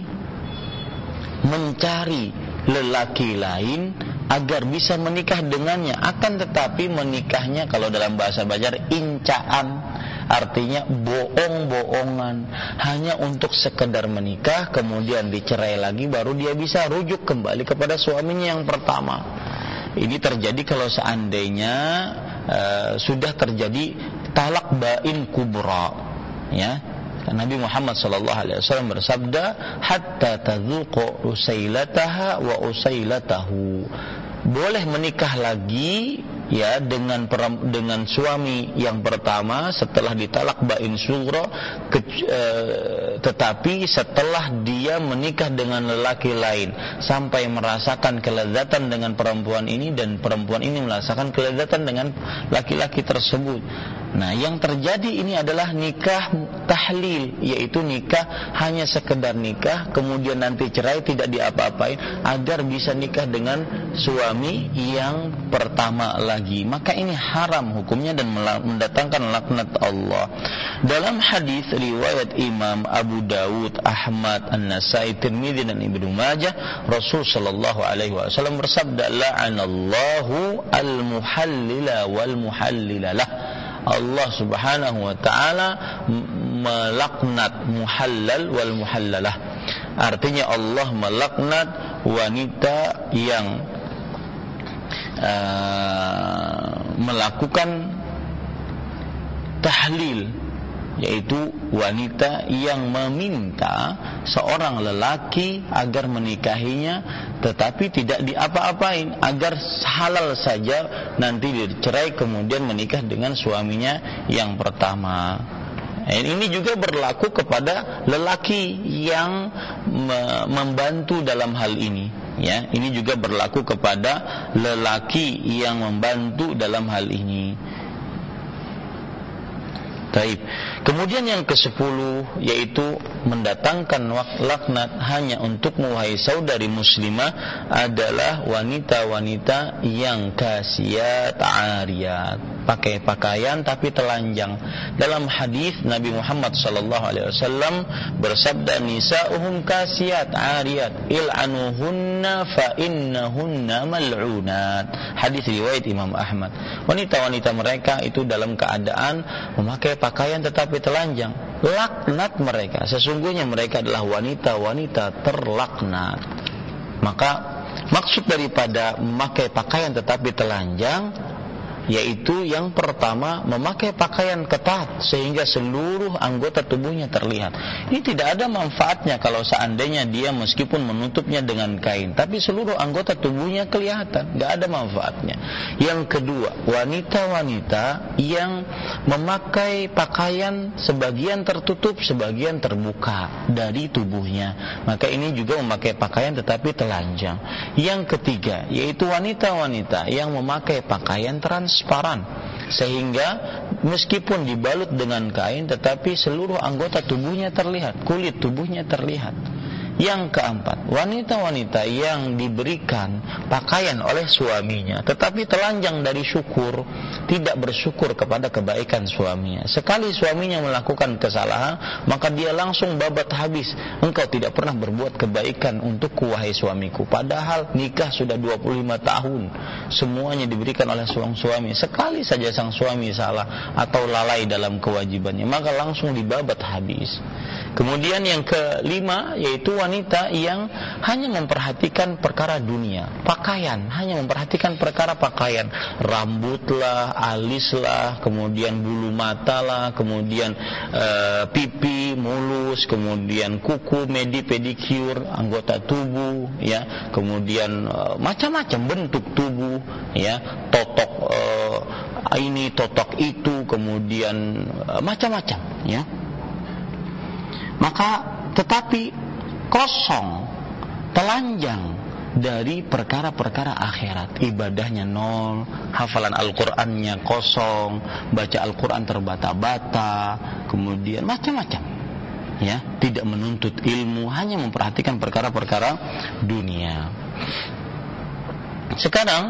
mencari lelaki lain agar bisa menikah dengannya, akan tetapi menikahnya kalau dalam bahasa Banjar incaan, artinya bohong-bohongan, hanya untuk sekedar menikah, kemudian dicerai lagi baru dia bisa rujuk kembali kepada suaminya yang pertama. Ini terjadi kalau seandainya sudah terjadi talak bain kubra, ya. Nabi Muhammad sallallahu alaihi wasallam bersabda, hatta tadzuqa usailataha wa usailatahu. Boleh menikah lagi, ya, dengan suami yang pertama setelah ditalak bain sughra, tetapi setelah dia menikah dengan lelaki lain sampai merasakan kelezatan dengan perempuan ini, dan perempuan ini merasakan kelezatan dengan laki-laki tersebut. Nah, yang terjadi ini adalah nikah tahlil, yaitu nikah hanya sekedar nikah, kemudian nanti cerai, tidak diapa-apain, agar bisa nikah dengan suami yang pertama lagi. Maka ini haram hukumnya dan mendatangkan laknat Allah. Dalam hadis riwayat Imam Abu Dawud, Ahmad, An-Nasai, Tirmidzi dan Ibnu Majah, Rasul sallallahu alaihi wasallam bersabda, la'anallahu al-muhallila wal muhallilalah. Allah subhanahu wa ta'ala melaknat muhallal wal muhallalah. Artinya Allah melaknat wanita yang melakukan tahlil, yaitu wanita yang meminta seorang lelaki agar menikahinya tetapi tidak diapa-apain, agar halal saja nanti dicerai kemudian menikah dengan suaminya yang pertama. Ini juga berlaku kepada lelaki yang membantu dalam hal ini, ya. Ini juga berlaku kepada lelaki yang membantu dalam hal ini. Taib. Kemudian yang ke-10, yaitu mendatangkan laknat hanya untukmu wahai saudari muslimah, adalah wanita-wanita yang kasiyat ariyat, pakai pakaian tapi telanjang. Dalam hadis Nabi Muhammad sallallahu alaihi wasallam bersabda, nisa'uhum kasiyat ariyat il'anuhunna fa innahunna mal'unat. Hadis riwayat Imam Ahmad. Wanita-wanita mereka itu dalam keadaan memakai pakaian tetapi telanjang, laknat mereka, sesungguhnya mereka adalah wanita-wanita terlaknat. Maka maksud daripada memakai pakaian tetapi telanjang, yaitu yang pertama memakai pakaian ketat sehingga seluruh anggota tubuhnya terlihat. Ini tidak ada manfaatnya kalau seandainya dia meskipun menutupnya dengan kain, tapi seluruh anggota tubuhnya kelihatan, tidak ada manfaatnya. Yang kedua, wanita-wanita yang memakai pakaian sebagian tertutup, sebagian terbuka dari tubuhnya, maka ini juga memakai pakaian tetapi telanjang. Yang ketiga, yaitu wanita-wanita yang memakai pakaian transparan, sehingga meskipun dibalut dengan kain tetapi seluruh anggota tubuhnya terlihat, kulit tubuhnya terlihat. Yang keempat, wanita-wanita yang diberikan pakaian oleh suaminya tetapi telanjang dari syukur, tidak bersyukur kepada kebaikan suaminya. Sekali suaminya melakukan kesalahan, maka dia langsung babat habis. Engkau tidak pernah berbuat kebaikan untukku wahai suamiku. Padahal nikah sudah 25 tahun, semuanya diberikan oleh sang suami. Sekali saja sang suami salah atau lalai dalam kewajibannya, maka langsung dibabat habis. Kemudian yang kelima, yaitu wanita yang hanya memperhatikan perkara dunia, pakaian, hanya memperhatikan perkara pakaian, rambutlah, alislah, kemudian bulu matalah, kemudian pipi, mulus, kemudian kuku, pedicure, anggota tubuh, ya, kemudian macam-macam bentuk tubuh, ya, totok ini, totok itu, kemudian macam-macam, ya. Maka tetapi kosong, telanjang dari perkara-perkara akhirat. Ibadahnya nol, hafalan Al-Qur'annya kosong, baca Al-Qur'an terbata-bata, kemudian macam-macam, ya, tidak menuntut ilmu, hanya memperhatikan perkara-perkara dunia. Sekarang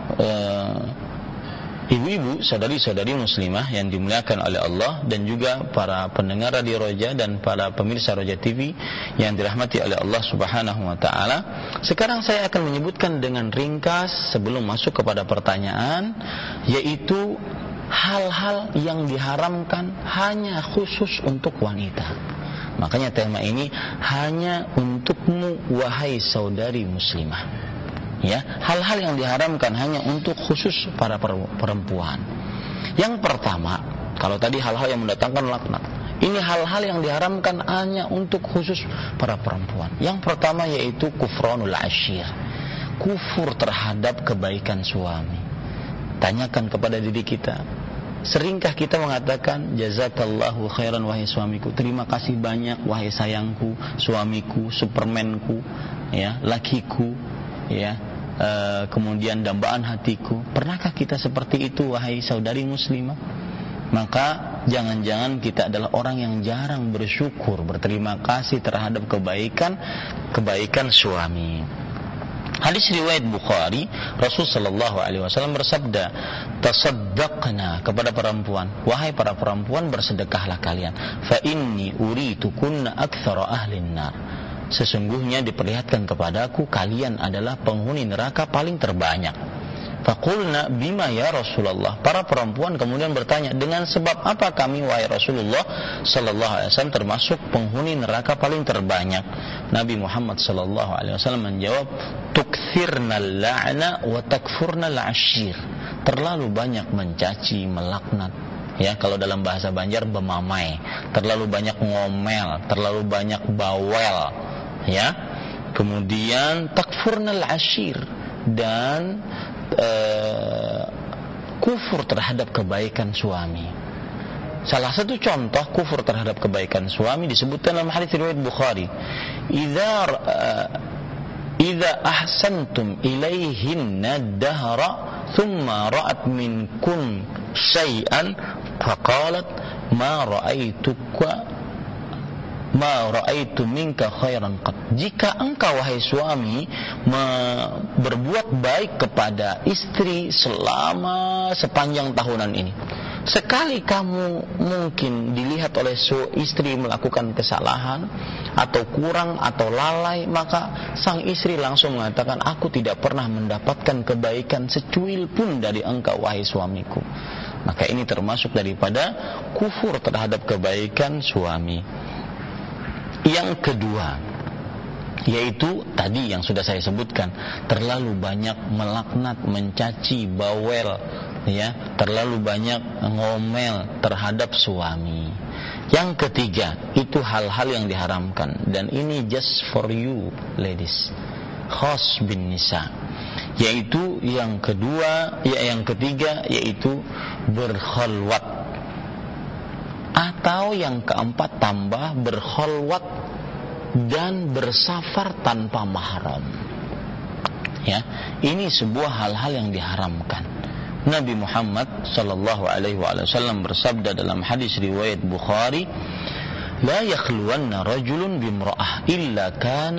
ibu-ibu, saudari-saudari muslimah yang dimuliakan oleh Allah, dan juga para pendengar Radio Roja dan para pemirsa Roja TV yang dirahmati oleh Allah Subhanahu wa taala. Sekarang saya akan menyebutkan dengan ringkas sebelum masuk kepada pertanyaan, yaitu hal-hal yang diharamkan hanya khusus untuk wanita. Makanya tema ini hanya untukmu wahai saudari muslimah. Ya, hal-hal yang diharamkan hanya untuk khusus para perempuan. Yang pertama, kalau tadi hal-hal yang mendatangkan laknat, ini hal-hal yang diharamkan hanya untuk khusus para perempuan. Yang pertama yaitu kufranul ashir, kufur terhadap kebaikan suami. Tanyakan kepada diri kita, seringkah kita mengatakan jazakallahu khairan wahai suamiku, terima kasih banyak wahai sayangku, suamiku, supermanku, ya, lakiku, ya, kemudian dambaan hatiku. Pernahkah kita seperti itu wahai saudari muslimah? Maka jangan-jangan kita adalah orang yang jarang bersyukur, berterima kasih terhadap kebaikan suami. Hadis riwayat Bukhari, Rasul sallallahu alaihi wasallam bersabda, "Tasaddaqna," kepada perempuan, wahai para perempuan, bersedekahlah kalian. Fa inni uritukunna aktsara ahlin nar. Sesungguhnya diperlihatkan kepadaku kalian adalah penghuni neraka paling terbanyak. Faqulna bima ya Rasulullah. Para perempuan kemudian bertanya, dengan sebab apa kami wahai Rasulullah sallallahu alaihi wasallam termasuk penghuni neraka paling terbanyak? Nabi Muhammad sallallahu alaihi wasallam menjawab, tukthirnal la'na wa takfurnal ashir. Terlalu banyak mencaci, melaknat. Ya, kalau dalam bahasa Banjar bemamai, terlalu banyak ngomel, terlalu banyak bawel, ya. Kemudian takfurnal ashir, dan kufur terhadap kebaikan suami. Salah satu contoh kufur terhadap kebaikan suami disebutkan dalam hadis riwayat Bukhari, idza ahsantum ilaihinna dahra thumma ra'at minkum syai'an faqalat ma ra'aitu minka khairan qat. Jika engkau wahai suami berbuat baik kepada istri selama sepanjang tahunan ini, sekali kamu mungkin dilihat oleh istri melakukan kesalahan atau kurang atau lalai, maka sang istri langsung mengatakan, aku tidak pernah mendapatkan kebaikan secuil pun dari engkau wahai suamiku. Maka ini termasuk daripada kufur terhadap kebaikan suami. Yang kedua, yaitu tadi yang sudah saya sebutkan, terlalu banyak melaknat, mencaci, bawel, ya, terlalu banyak ngomel terhadap suami. Yang ketiga, itu hal-hal yang diharamkan, dan ini just for you ladies, khas bin nisa. Yaitu yang kedua, yang ketiga yaitu berkhalwat. Atau yang keempat tambah berkhalwat dan bersafar tanpa mahram. Ya, ini sebuah hal-hal yang diharamkan. Nabi Muhammad sallallahu alaihi wasallam bersabda dalam hadis riwayat Bukhari, la yakhluwanna rajulun bimra'ah illa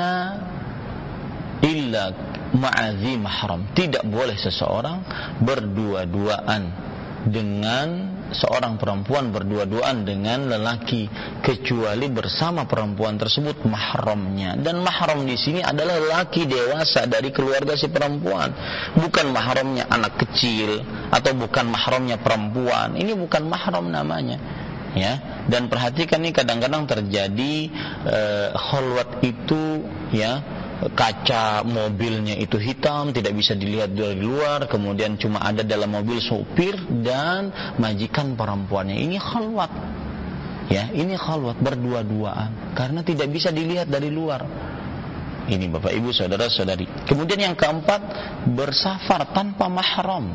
ma'adhi mahram. Tidak boleh seseorang berdua-duaan dengan seorang perempuan, berdua-duaan dengan lelaki kecuali bersama perempuan tersebut mahramnya. Dan mahram di sini adalah lelaki dewasa dari keluarga si perempuan, bukan mahramnya anak kecil atau bukan mahramnya perempuan. Ini bukan mahram namanya, ya. Dan perhatikan nih, kadang-kadang terjadi khalwat itu, ya, kaca mobilnya itu hitam, tidak bisa dilihat dari luar, kemudian cuma ada dalam mobil sopir dan majikan perempuannya. Ini khalwat, ya, ini khalwat berdua-duaan karena tidak bisa dilihat dari luar. Ini Bapak Ibu saudara-saudari. Kemudian yang keempat, bersafar tanpa mahram.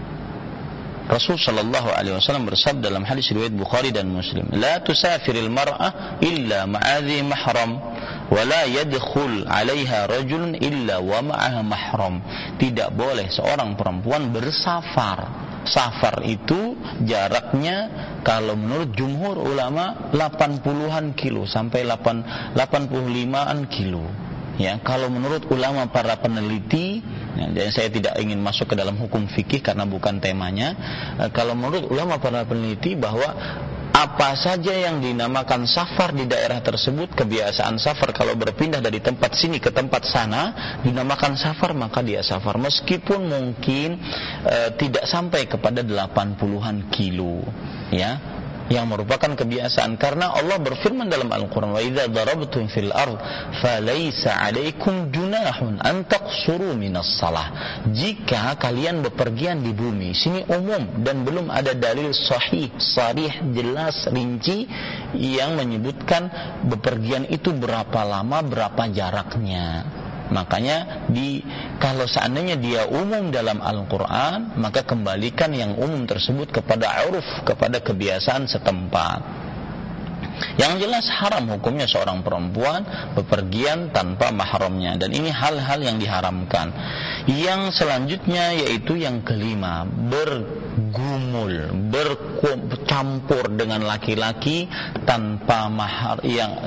Rasul sallallahu alaihi wasallam bersabda dalam hadis riwayat Bukhari dan Muslim, la tusafiril mar'ah illa ma'adhi mahram wa la yadkhul 'alaiha rajulun illa wa ma'aha mahram. Tidak boleh seorang perempuan bersafar. Safar itu jaraknya kalau menurut jumhur ulama 80-an kilo sampai 85-an kilo. Ya, kalau menurut ulama para peneliti, dan saya tidak ingin masuk ke dalam hukum fikih karena bukan temanya. Kalau menurut ulama para peneliti bahwa apa saja yang dinamakan safar di daerah tersebut, kebiasaan safar kalau berpindah dari tempat sini ke tempat sana dinamakan safar, maka dia safar meskipun mungkin tidak sampai kepada 80-an kilo, ya, yang merupakan kebiasaan. Karena Allah berfirman dalam Al-Quran, wa idza darabtum fil ard falaysa 'alaikum junahun an taqsuru minas salah. Jika kalian bepergian di bumi, sini umum dan belum ada dalil sahih, sharih, jelas, rinci yang menyebutkan bepergian itu berapa lama, berapa jaraknya. Makanya kalau seandainya dia umum dalam Al-Quran, maka kembalikan yang umum tersebut kepada uruf, kepada kebiasaan setempat. Yang jelas haram hukumnya seorang perempuan bepergian tanpa mahramnya, dan ini hal-hal yang diharamkan. Yang selanjutnya yaitu yang kelima, bergumul, bercampur dengan laki-laki tanpa mahar,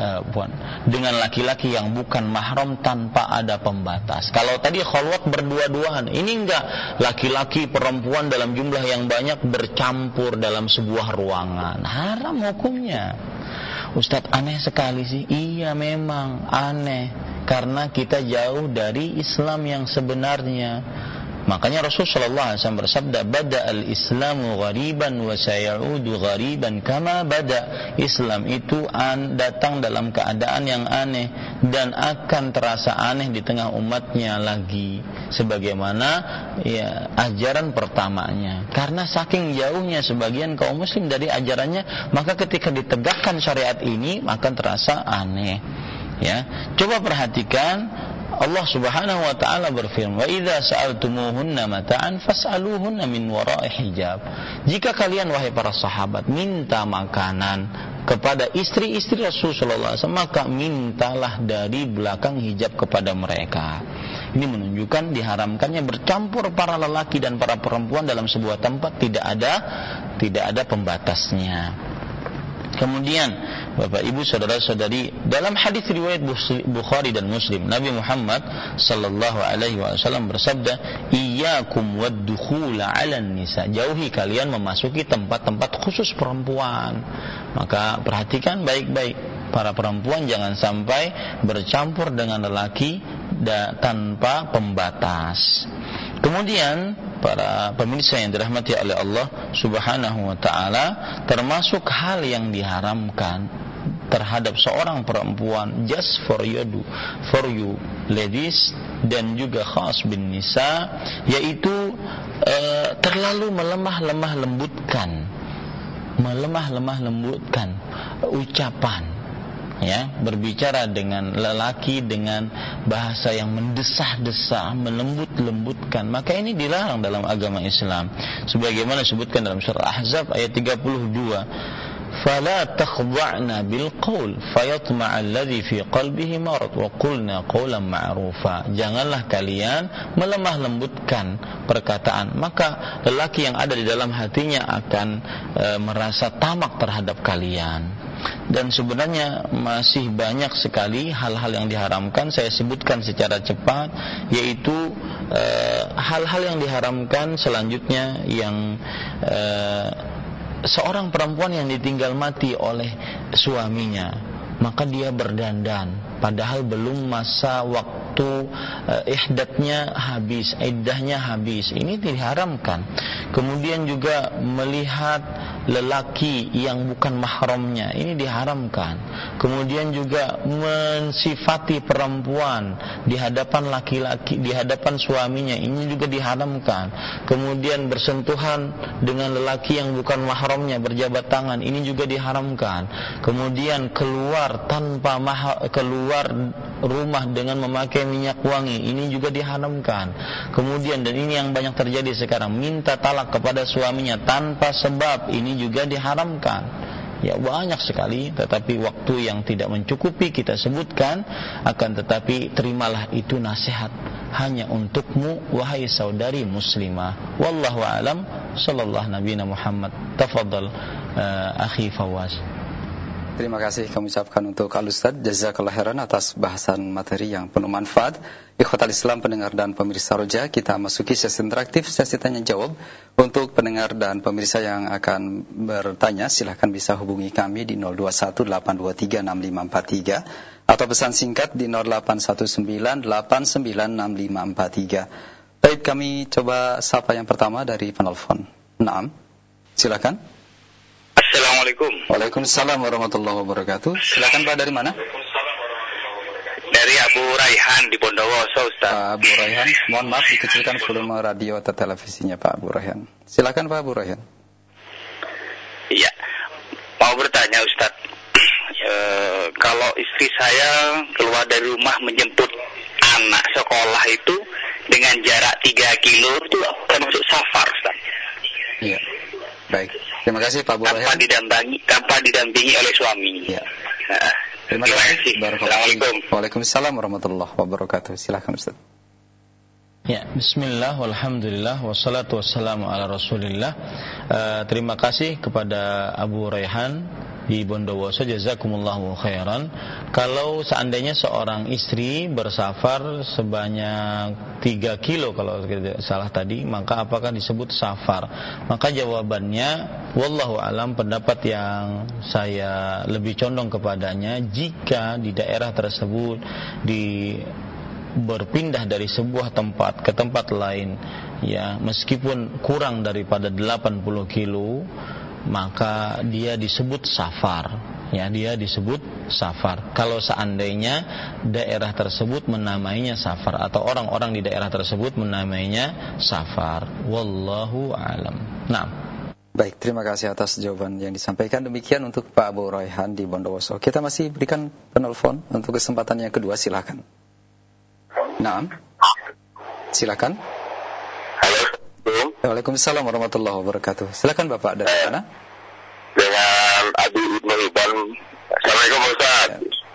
dengan laki-laki yang bukan mahram tanpa ada pembatas. Kalau tadi khalwat berdua-duaan, ini enggak, laki-laki perempuan dalam jumlah yang banyak bercampur dalam sebuah ruangan, haram hukumnya. Ustadz, aneh sekali sih. Iya, memang aneh karena kita jauh dari Islam yang sebenarnya. Makanya Rasul sallallahu alaihi wasallam bersabda, bada'al Islamu ghariban wa sayaudu ghariban kama bada. Islam itu datang dalam keadaan yang aneh dan akan terasa aneh di tengah umatnya lagi sebagaimana ya ajaran pertamanya. Karena saking jauhnya sebagian kaum muslim dari ajarannya, maka ketika ditegakkan syariat ini maka terasa aneh. Ya, coba perhatikan, Allah Subhanahu wa taala berfirman, "Wa idza sa'altumuhunna mata'an fas'aluhunna min wara'i hijab." Jika kalian wahai para sahabat minta makanan kepada istri-istri Rasul sallallahu alaihi wasallam, maka mintalah dari belakang hijab kepada mereka. Ini menunjukkan diharamkannya bercampur para lelaki dan para perempuan dalam sebuah tempat, tidak ada pembatasnya. Kemudian Bapak Ibu saudara-saudari, dalam hadis riwayat Bukhari dan Muslim, Nabi Muhammad sallallahu alaihi wasallam bersabda, "Iyyakum wad-dukhula 'alan nisa." Jauhi kalian memasuki tempat-tempat khusus perempuan. Maka perhatikan baik-baik, para perempuan jangan sampai bercampur dengan lelaki tanpa pembatas. Kemudian para pemirsa yang dirahmati oleh Allah Subhanahu wa taala, termasuk hal yang diharamkan terhadap seorang perempuan, just for you ladies, dan juga khas bin nisa, yaitu terlalu melemah lembutkan ucapan, ya, berbicara dengan lelaki dengan bahasa yang mendesah-desah, melembut-lembutkan. Maka ini dilarang dalam agama Islam, sebagaimana disebutkan dalam surah Ahzab ayat 32, "Fala takhda'na bil qaul fayatma'a alladhi fi qalbihi marad wa qulna qawlan ma'rufa." Janganlah kalian melemah lembutkan perkataan, maka lelaki yang ada di dalam hatinya akan merasa tamak terhadap kalian. Dan sebenarnya masih banyak sekali hal-hal yang diharamkan. Saya sebutkan secara cepat, yaitu hal-hal yang diharamkan selanjutnya yang seorang perempuan yang ditinggal mati oleh suaminya, maka dia berdandan padahal belum masa waktu ihdahnya habis, ini diharamkan. Kemudian juga melihat lelaki yang bukan mahramnya, ini diharamkan. Kemudian juga mensifati perempuan di hadapan laki-laki, di hadapan suaminya, ini juga diharamkan. Kemudian bersentuhan dengan lelaki yang bukan mahramnya, berjabat tangan, ini juga diharamkan. Kemudian keluar rumah dengan memakai minyak wangi, ini juga diharamkan. Kemudian, dan ini yang banyak terjadi sekarang, minta talak kepada suaminya tanpa sebab, ini juga diharamkan. Ya, banyak sekali, tetapi waktu yang tidak mencukupi kita sebutkan. Akan tetapi terimalah itu nasihat hanya untukmu wahai saudari muslimah. Wallahu a'lam. Sallallahu nabiyana Muhammad. Tafadhal akhi Fawaz. Terima kasih kami ucapkan untuk Al-Ustaz. Jazakallah khairan atas bahasan materi yang penuh manfaat. Ikhwatal Islam, pendengar dan pemirsa Roja, kita masuki sesi interaktif, sesi tanya jawab. Untuk pendengar dan pemirsa yang akan bertanya, silahkan bisa hubungi kami di 0218236543 atau pesan singkat di 0819896543. Baik, kami coba sapa yang pertama dari penelpon. Naam, silakan. Assalamualaikum. Waalaikumsalam warahmatullahi wabarakatuh. Silakan Pak, dari mana? Dari Abu Raihan di Bondowoso, Ustaz. Pak Abu Raihan, mohon maaf dikecilkan volume radio atau televisinya Pak Abu Raihan. Silakan Pak Abu Raihan. Iya, mau bertanya Ustaz. Kalau istri saya keluar dari rumah menjemput anak sekolah itu dengan jarak 3 kilo itu termasuk safar, Ustaz? Iya. Baik, terima kasih Pak Abu Raihan. Tanpa didampingi oleh suami. Ya. Terima kasih. Assalamualaikum. Waalaikumsalam warahmatullahi wabarakatuh. Silakan Ustaz. Ya, bismillah, walhamdulillah, wassalatu wassalamu ala rasulillah. Terima kasih kepada Abu Raihan di Bondowoso, jazakumullahu khairan. Kalau seandainya seorang istri bersafar sebanyak 3 kilo kalau tidak salah tadi, maka apakah disebut safar? Maka jawabannya, wallahu alam, pendapat yang saya lebih condong kepadanya, jika di daerah tersebut berpindah dari sebuah tempat ke tempat lain, ya, meskipun kurang daripada 80 kilo, maka dia disebut safar. Ya, dia disebut safar. Kalau seandainya daerah tersebut menamainya safar, atau orang-orang di daerah tersebut menamainya safar. Wallahu alam. Nah. Baik, terima kasih atas jawaban yang disampaikan. Demikian untuk Pak Abu Raihan di Bondowoso. Kita masih berikan penelpon untuk kesempatan yang kedua, silakan. Naam. Silakan. Halo. Waalaikumsalam warahmatullahi wabarakatuh. Silakan Bapak, dari mana? Dengan Adi Ibnu Iban. Assalamualaikum Ustaz.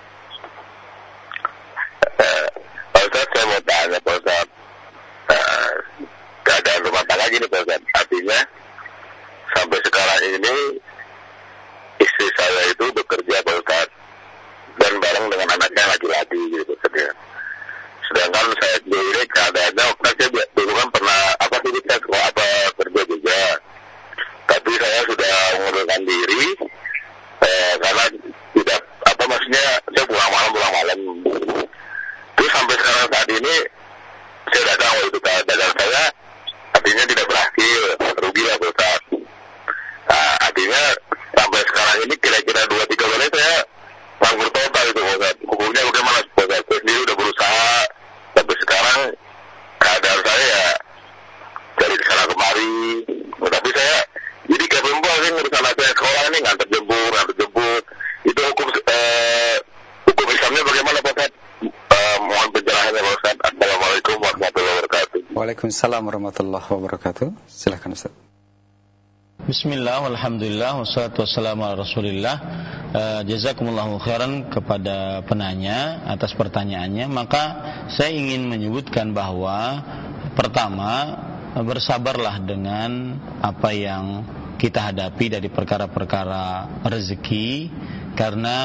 Ustaz, saya mau tanya Pak Ustaz. Keadaan rumah tangga gini Pak Ustaz. Artinya sampai sekarang ini istri saya itu bekerja Pak Ustaz, dan bareng dengan anaknya laki-laki gitu Pak Ustaz. Sedangkan saya sendiri keadaannya waktu saya dulu kan pernah kita kerja juga, tapi saya sudah mengundurkan diri karena tidak maksudnya saya pulang malam. Terus sampai sekarang saat ini saya dagang waktu itu dagang saya artinya tidak berhasil, rugi lah Ustaz. Artinya sampai sekarang ini kira-kira 2-3 bulan saya bangkrut total itu Ustaz. Hukumnya bagaimana Ustaz? Saya sendiri udah berusaha, tapi sekarang keadaan saya ya dari kesana kemari. Tapi saya jadi kayak perempuan sih, ngurus anak saya sekolah ini ngantar jemput. Itu hukum Islamnya bagaimana Pak Ustaz? Mohon penjelasannya Pak Ustaz. Assalamualaikum warahmatullahi wabarakatuh. Waalaikumsalam warahmatullahi wabarakatuh. Silakan Ustaz. Bismillah, walhamdulillah, wassalatu wassalamu ala rasulillah. Jazakumullahu khairan kepada penanya atas pertanyaannya. Maka saya ingin menyebutkan bahwa pertama, bersabarlah dengan apa yang kita hadapi dari perkara-perkara rezeki Karena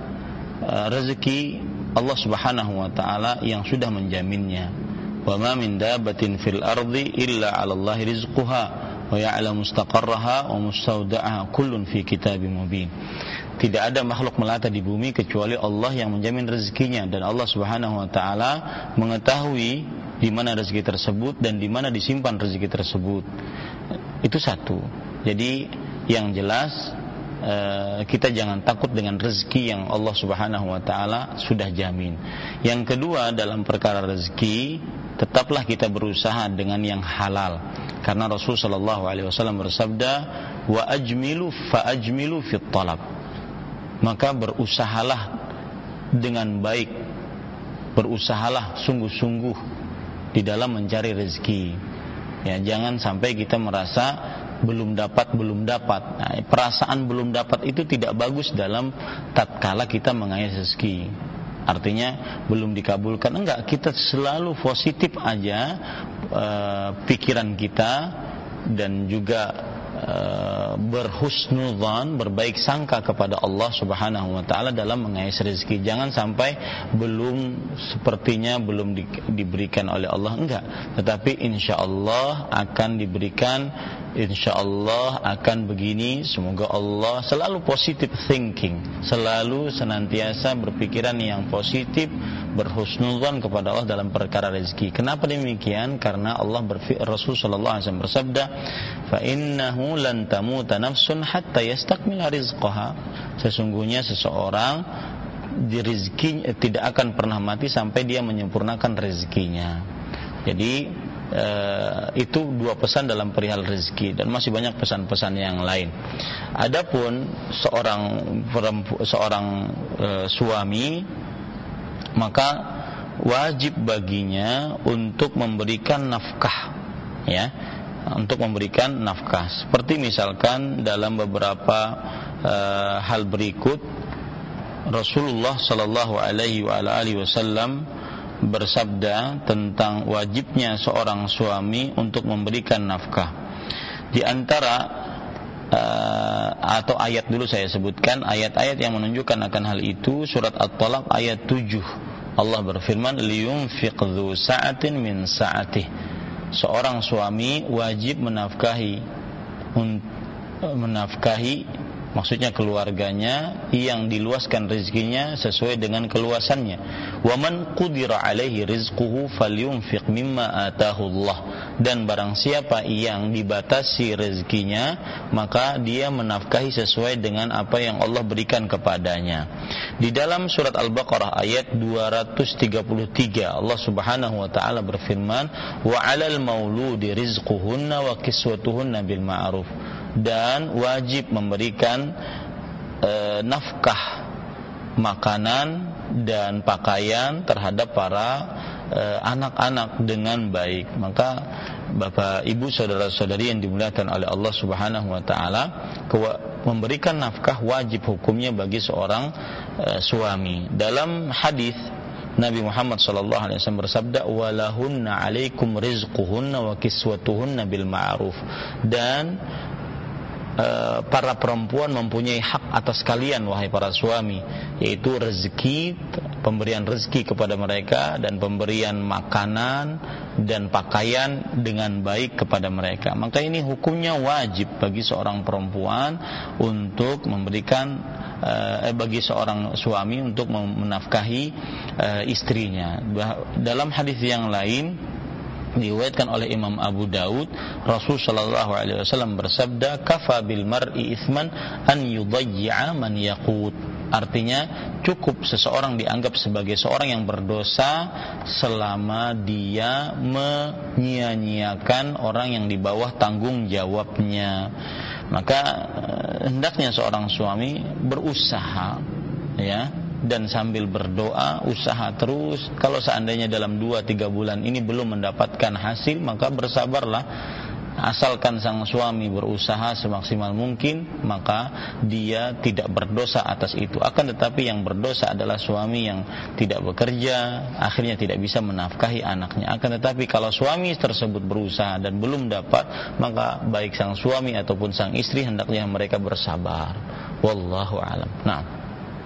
rezeki Allah Subhanahu wa taala yang sudah menjaminnya. Wa ma min dabbatin fil ardi illa 'ala Allahi rizquha wa ya'lamu mustaqarraha wa mustawda'aha kullun fi kitabim mubin. Tidak ada makhluk melata di bumi kecuali Allah yang menjamin rezekinya, dan Allah Subhanahu wa taala mengetahui di mana rezeki tersebut dan di mana disimpan rezeki tersebut. Itu satu. Jadi yang jelas kita jangan takut dengan rezeki yang Allah Subhanahu wa taala sudah jamin. Yang kedua, dalam perkara rezeki tetaplah kita berusaha dengan yang halal. Karena Rasul sallallahu alaihi wasallam bersabda, "Wa ajmilu fa ajmilu fit talab." Maka berusahalah dengan baik, berusahalah sungguh-sungguh di dalam mencari rezeki. Ya, jangan sampai kita merasa belum dapat. Nah, perasaan belum dapat itu tidak bagus dalam tatkala kita mengais rezeki. Artinya belum dikabulkan, enggak, kita selalu positif aja pikiran kita, dan juga berhusnudzan, berbaik sangka kepada Allah Subhanahu wa taala dalam mengais rezeki. Jangan sampai sepertinya belum diberikan oleh Allah, enggak, tetapi insyaallah akan diberikan, insyaallah akan begini, semoga Allah. Selalu positive thinking, selalu senantiasa berpikiran yang positif, berhusnudzan kepada Allah dalam perkara rezeki. Kenapa demikian? Karena Rasul sallallahu alaihi wasallam bersabda, fa innahu lan tamuta nafsun hatta yastakmila rizqaha. Sesungguhnya seseorang di rezekinya tidak akan pernah mati sampai dia menyempurnakan rezekinya. Jadi itu dua pesan dalam perihal rezeki, dan masih banyak pesan-pesan yang lain. Adapun seorang suami, maka wajib baginya untuk memberikan nafkah, ya, untuk memberikan nafkah. Seperti misalkan dalam beberapa hal berikut, Rasulullah sallallahu alaihi wasallam bersabda tentang wajibnya seorang suami untuk memberikan nafkah. Di antara atau ayat dulu saya sebutkan, ayat-ayat yang menunjukkan akan hal itu, surat At-Talaq ayat 7. Allah berfirman, liyunfiq dzu sa'atin min sa'atih. Seorang suami wajib menafkahi, maksudnya keluarganya, yang diluaskan rezekinya sesuai dengan keluasannya. Wa man qudira alaihi rizquhu falyunfiq mimma atahu Allah. Dan barang siapa yang dibatasi rezekinya, maka dia menafkahi sesuai dengan apa yang Allah berikan kepadanya. Di dalam surat Al-Baqarah ayat 233, Allah Subhanahu wa taala berfirman, wa 'alal mauludi rizquhunna wa kiswatuhunna bil ma'ruf. Dan wajib memberikan nafkah, makanan dan pakaian terhadap para anak-anak dengan baik. Maka Bapak, Ibu, saudara-saudari yang dimuliakan oleh Allah Subhanahu wa taala, memberikan nafkah wajib hukumnya bagi seorang suami. Dalam hadis Nabi Muhammad sallallahu alaihi wasallam bersabda, walahunna 'alaikum rizquhunna wa kiswatuhunna bil ma'ruf. Dan para perempuan mempunyai hak atas kalian, wahai para suami, yaitu rezeki, pemberian rezeki kepada mereka, dan pemberian makanan dan pakaian dengan baik kepada mereka. Maka ini hukumnya wajib bagi seorang perempuan untuk memberikan, bagi seorang suami untuk menafkahi istrinya. Dalam hadis yang lain diriwayatkan oleh Imam Abu Daud, Rasul sallallahu alaihi wasallam bersabda, kafa bil mar'i itsman an yudayyi'a man yaqut. Artinya, cukup seseorang dianggap sebagai seorang yang berdosa selama dia menyia-nyiakan orang yang di bawah tanggung jawabnya. Maka hendaknya seorang suami berusaha, ya, dan sambil berdoa, usaha terus. Kalau seandainya dalam 2-3 bulan ini belum mendapatkan hasil, maka bersabarlah. Asalkan sang suami berusaha semaksimal mungkin, maka dia tidak berdosa atas itu. Akan tetapi yang berdosa adalah suami yang tidak bekerja, akhirnya tidak bisa menafkahi anaknya. Akan tetapi kalau suami tersebut berusaha dan belum dapat, maka baik sang suami ataupun sang istri hendaknya mereka bersabar. Wallahu a'lam. Nah,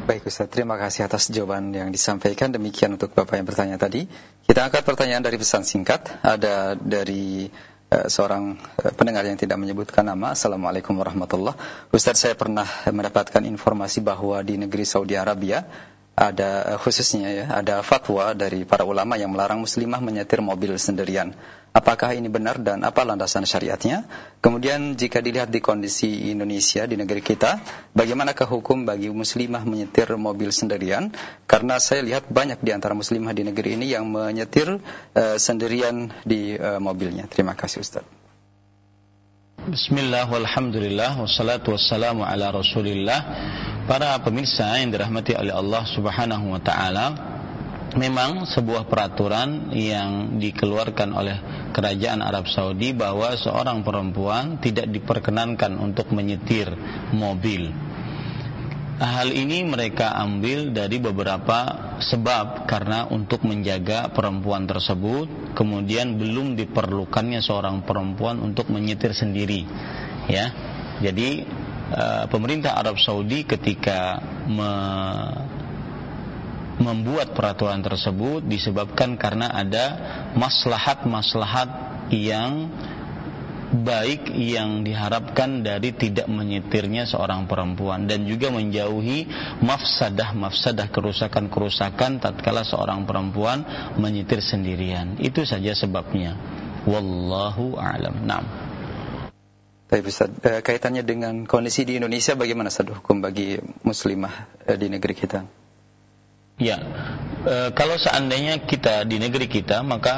Baik Ustaz, terima kasih atas jawaban yang disampaikan. Demikian untuk Bapak yang bertanya tadi. Kita angkat pertanyaan dari pesan singkat. Ada dari seorang pendengar yang tidak menyebutkan nama. Assalamualaikum warahmatullahi wabarakatuh. Ustaz, saya pernah mendapatkan informasi bahwa di negeri Saudi Arabia ada khususnya ada fatwa dari para ulama yang melarang muslimah menyetir mobil sendirian. Apakah ini benar dan apa landasan syariatnya? Kemudian jika dilihat di kondisi Indonesia, di negeri kita, bagaimanakah hukum bagi muslimah menyetir mobil sendirian? Karena saya lihat banyak di antara muslimah di negeri ini yang menyetir sendirian di mobilnya. Terima kasih Ustaz. Bismillah, walhamdulillah, wassalatu wassalamu ala rasulillah. Para pemirsa yang dirahmati oleh Allah subhanahu wa ta'ala, memang sebuah peraturan yang dikeluarkan oleh kerajaan Arab Saudi bahwa seorang perempuan tidak diperkenankan untuk menyetir mobil. Hal ini mereka ambil dari beberapa sebab, karena untuk menjaga perempuan tersebut, kemudian belum diperlukannya seorang perempuan untuk menyetir sendiri. Ya, jadi pemerintah Arab Saudi ketika membuat peraturan tersebut disebabkan karena ada maslahat-maslahat yang baik yang diharapkan dari tidak menyetirnya seorang perempuan, dan juga menjauhi mafsadah kerusakan tatkala seorang perempuan menyetir sendirian. Itu saja sebabnya. Wallahu a'lam. Naam. Baik Ustaz, kaitannya dengan kondisi di Indonesia, bagaimana Ustaz hukum bagi muslimah di negeri kita? Ya, kalau seandainya kita di negeri kita, maka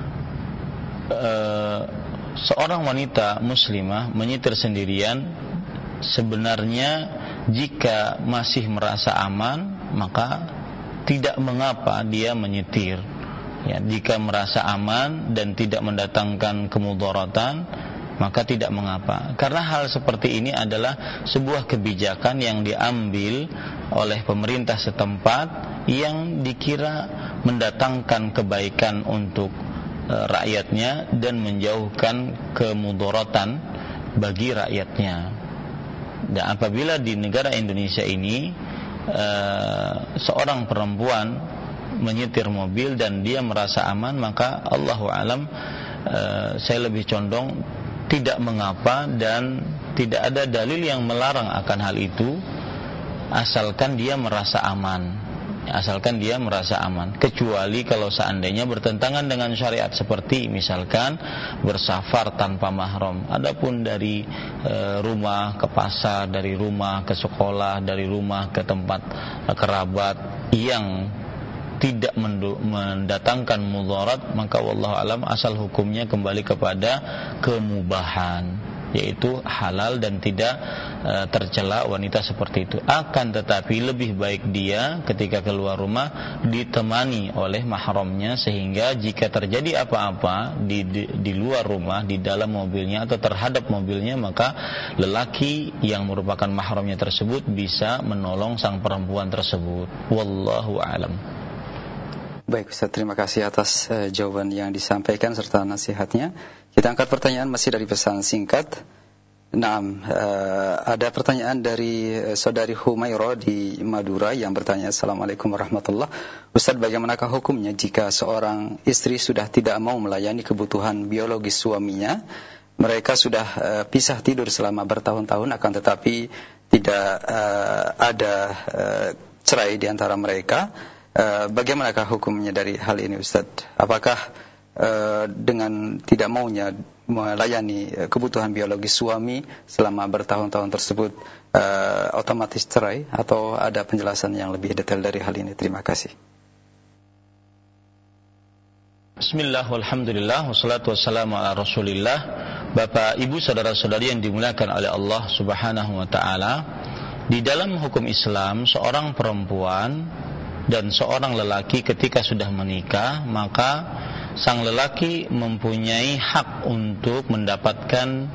seorang wanita muslimah menyetir sendirian, sebenarnya jika masih merasa aman, maka tidak mengapa dia menyetir. Ya, jika merasa aman dan tidak mendatangkan kemudaratan, maka tidak mengapa. Karena hal seperti ini adalah sebuah kebijakan yang diambil oleh pemerintah setempat yang dikira mendatangkan kebaikan untuk rakyatnya dan menjauhkan kemudaratan bagi rakyatnya. Dan apabila di negara Indonesia ini seorang perempuan menyetir mobil dan dia merasa aman, maka Allahu a'lam, saya lebih condong tidak mengapa, dan tidak ada dalil yang melarang akan hal itu, asalkan dia merasa aman. Kecuali kalau seandainya bertentangan dengan syariat, seperti misalkan bersafar tanpa mahram. Adapun dari rumah ke pasar, dari rumah ke sekolah, dari rumah ke tempat kerabat yang tidak mendatangkan mudarat, maka wallahu alam asal hukumnya kembali kepada kemubahan, yaitu halal dan tidak tercela wanita seperti itu. Akan tetapi lebih baik dia ketika keluar rumah ditemani oleh mahramnya, sehingga jika terjadi apa-apa di luar rumah, di dalam mobilnya atau terhadap mobilnya, maka lelaki yang merupakan mahramnya tersebut bisa menolong sang perempuan tersebut. Wallahu a'lam. Baik Ustaz, terima kasih atas jawaban yang disampaikan serta nasihatnya. Kita angkat pertanyaan masih dari pesan singkat. Naam, ada pertanyaan dari saudari Humairah di Madura yang bertanya, Assalamualaikum warahmatullahi wabarakatuh. Ustaz, bagaimanakah hukumnya jika seorang istri sudah tidak mau melayani kebutuhan biologis suaminya? Mereka sudah pisah tidur selama bertahun-tahun, akan tetapi tidak ada cerai di antara mereka. Bagaimanakah hukumnya dari hal ini Ustaz? Apakah dengan tidak maunya melayani kebutuhan biologis suami selama bertahun-tahun tersebut otomatis cerai, atau ada penjelasan yang lebih detail dari hal ini? Terima kasih. Bismillah, walhamdulillah, wassalatu wassalamu ala rasulillah. Bapak, ibu, saudara-saudari yang dimuliakan oleh Allah subhanahu wa ta'ala, di dalam hukum Islam, seorang perempuan dan seorang lelaki ketika sudah menikah, maka sang lelaki mempunyai hak untuk mendapatkan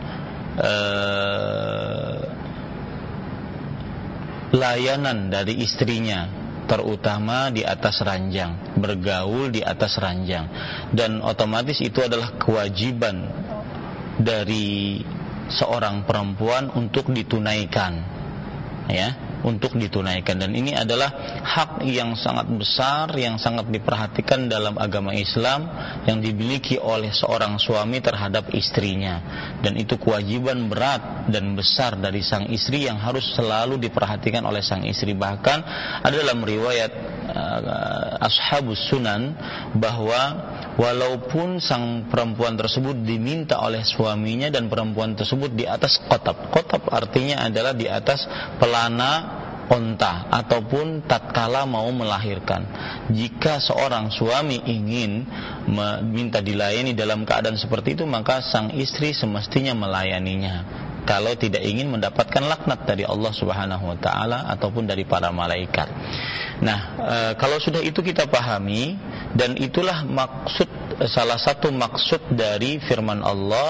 layanan dari istrinya, terutama di atas ranjang, bergaul di atas ranjang, dan otomatis itu adalah kewajiban dari seorang perempuan untuk ditunaikan, ya. untuk ditunaikan. Dan ini adalah hak yang sangat besar, yang sangat diperhatikan dalam agama Islam, yang dimiliki oleh seorang suami terhadap istrinya. Dan itu kewajiban berat dan besar dari sang istri yang harus selalu diperhatikan oleh sang istri. Bahkan ada dalam riwayat Ashabus Sunan bahwa walaupun sang perempuan tersebut diminta oleh suaminya dan perempuan tersebut di atas qotab. Qotab artinya adalah di atas pelana onta ataupun tatkala mau melahirkan. Jika seorang suami ingin meminta dilayani dalam keadaan seperti itu, maka sang istri semestinya melayaninya. Kalau tidak ingin mendapatkan laknat dari Allah Subhanahu wa taala ataupun dari para malaikat. Nah, kalau sudah itu kita pahami, dan itulah maksud, salah satu maksud dari firman Allah,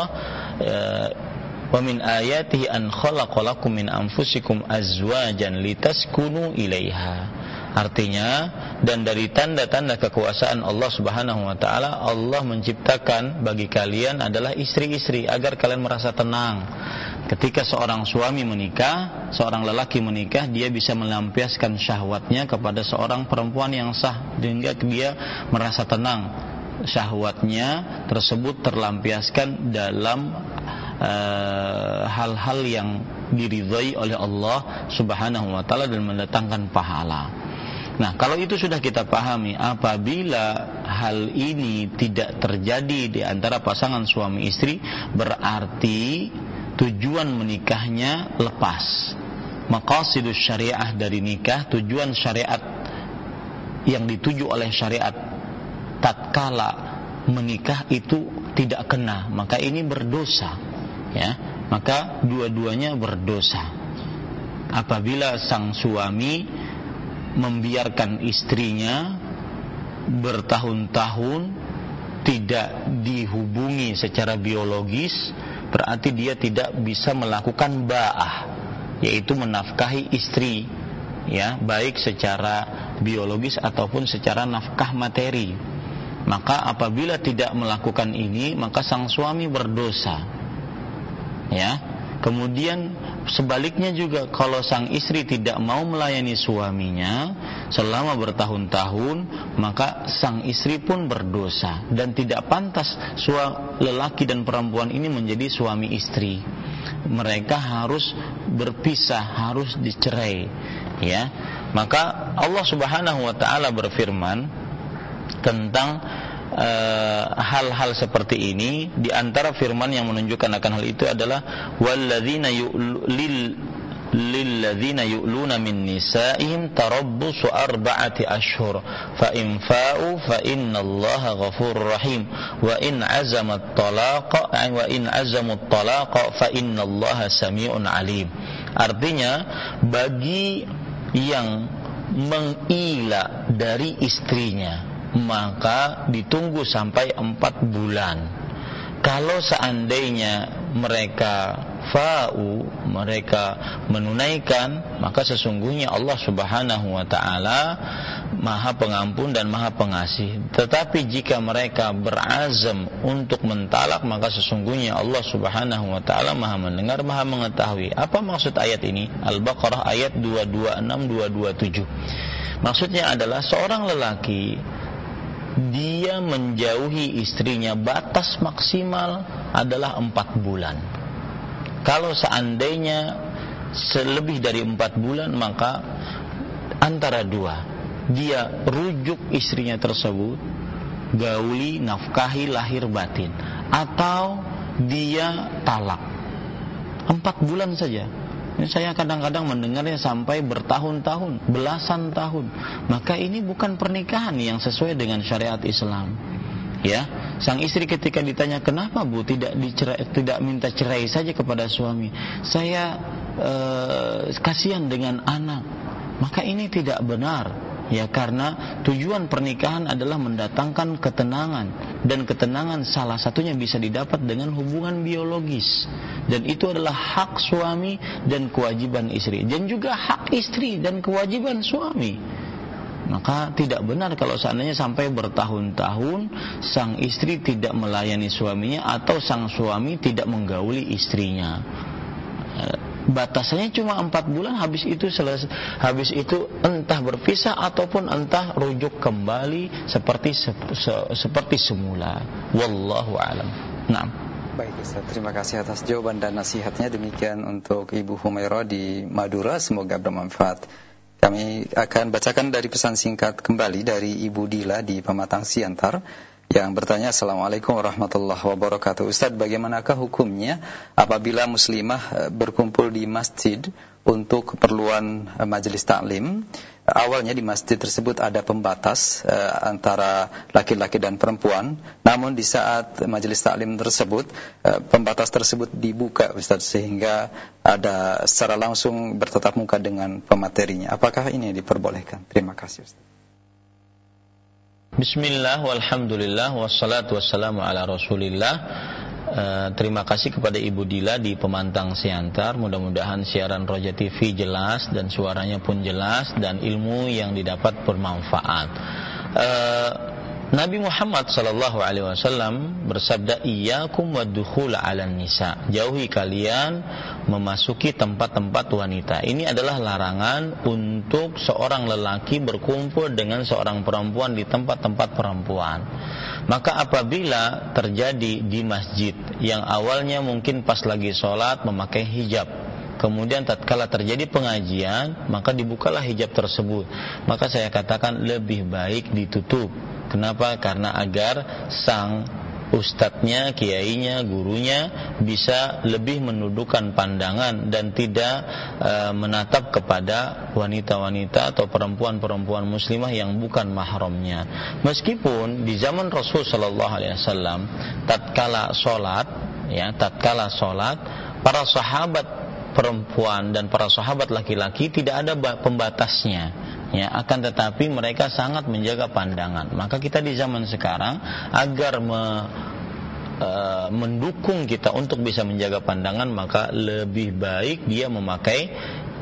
wa min ayatihi an khalaqalakum min anfusikum azwajan litaskunu ilaiha. Artinya, dan dari tanda-tanda kekuasaan Allah Subhanahu wa taala, Allah menciptakan bagi kalian adalah istri-istri agar kalian merasa tenang. Ketika seorang suami menikah, seorang lelaki menikah, dia bisa melampiaskan syahwatnya kepada seorang perempuan yang sah, sehingga dia merasa tenang. Syahwatnya tersebut terlampiaskan dalam hal-hal yang diridhai oleh Allah Subhanahu wa taala dan mendatangkan pahala. Nah, kalau itu sudah kita pahami, apabila hal ini tidak terjadi di antara pasangan suami istri, berarti tujuan menikahnya lepas. Maqasidus syariah dari nikah, tujuan syariat yang dituju oleh syariat tatkala menikah itu tidak kena, maka ini berdosa, ya. Maka dua-duanya berdosa. Apabila sang suami membiarkan istrinya bertahun-tahun tidak dihubungi secara biologis, berarti dia tidak bisa melakukan ba'ah, yaitu menafkahi istri, ya, baik secara biologis ataupun secara nafkah materi. Maka apabila tidak melakukan ini, maka sang suami berdosa, ya. Kemudian sebaliknya juga, kalau sang istri tidak mau melayani suaminya selama bertahun-tahun, maka sang istri pun berdosa. Dan tidak pantas lelaki dan perempuan ini menjadi suami istri. Mereka harus berpisah, harus dicerai, ya. Maka Allah Subhanahu wa taala berfirman tentang hal-hal seperti ini. Di antara firman yang menunjukkan akan hal itu adalah walladzina lilladzina yu'luna min nisa'ihim tarabbusu arba'ati ashhur fa in fa'u fa innallaha ghafurur rahim wa in azamat talaqa fa innallaha sami'un alim. Artinya, bagi yang mengila dari istrinya, maka ditunggu sampai 4 bulan. Kalau seandainya mereka fa'u, mereka menunaikan, maka sesungguhnya Allah Subhanahu wa taala Maha Pengampun dan Maha Pengasih. Tetapi jika mereka berazam untuk mentalak, maka sesungguhnya Allah Subhanahu wa taala Maha mendengar, Maha mengetahui. Apa maksud ayat ini? Al-Baqarah ayat 226-227. Maksudnya adalah seorang lelaki, dia menjauhi istrinya, batas maksimal adalah 4 bulan. Kalau seandainya selebih dari 4 bulan, maka antara dua, dia rujuk istrinya tersebut, gauli, nafkahi, lahir batin, atau dia talak. 4 bulan saja. Ini saya kadang-kadang mendengarnya sampai bertahun-tahun, belasan tahun. Maka ini bukan pernikahan yang sesuai dengan syariat Islam. Ya, sang istri ketika ditanya, kenapa Bu tidak minta cerai saja kepada suami? Saya kasihan dengan anak. Maka ini tidak benar. Ya, karena tujuan pernikahan adalah mendatangkan ketenangan, dan ketenangan salah satunya bisa didapat dengan hubungan biologis, dan itu adalah hak suami dan kewajiban istri, dan juga hak istri dan kewajiban suami. Maka tidak benar kalau seandainya sampai bertahun-tahun sang istri tidak melayani suaminya atau sang suami tidak menggauli istrinya. batasannya cuma 4 bulan, habis itu entah berpisah ataupun entah rujuk kembali seperti semula. Wallahu a'lam. Naam. Baik Ustaz, terima kasih atas jawaban dan nasihatnya. Demikian untuk Ibu Humairah di Madura, semoga bermanfaat. Kami akan bacakan dari pesan singkat kembali dari Ibu Dila di Pematang Siantar yang bertanya, Assalamualaikum warahmatullahi wabarakatuh. Ustaz, bagaimanakah hukumnya apabila muslimah berkumpul di masjid untuk keperluan majelis taklim? Awalnya di masjid tersebut ada pembatas antara laki-laki dan perempuan, namun di saat majelis taklim tersebut pembatas tersebut dibuka, Ustaz, sehingga ada secara langsung bertatap muka dengan pematerinya. Apakah ini diperbolehkan? Terima kasih, Ustaz. Bismillah, walhamdulillah, wassalatu wassalamu ala rasulillah. Terima kasih kepada Ibu Dila di Pemantang Siantar. Mudah-mudahan siaran Roja TV jelas dan suaranya pun jelas dan ilmu yang didapat bermanfaat. Nabi Muhammad SAW bersabda, iyyakum waddukhul 'alan nisa. Jauhi kalian memasuki tempat-tempat wanita. Ini adalah larangan untuk seorang lelaki berkumpul dengan seorang perempuan di tempat-tempat perempuan. Maka apabila terjadi di masjid yang awalnya mungkin pas lagi sholat memakai hijab, kemudian tatkala terjadi pengajian maka dibukalah hijab tersebut, maka saya katakan lebih baik ditutup. Kenapa? Karena agar sang ustadznya, kiainya, gurunya bisa lebih menundukkan pandangan dan tidak menatap kepada wanita-wanita atau perempuan-perempuan muslimah yang bukan mahramnya. Meskipun di zaman Rasul sallallahu alaihi wasallam tatkala salat para sahabat perempuan dan para sahabat laki-laki tidak ada pembatasnya, ya, akan tetapi mereka sangat menjaga pandangan. Maka kita di zaman sekarang agar mendukung kita untuk bisa menjaga pandangan, maka lebih baik dia memakai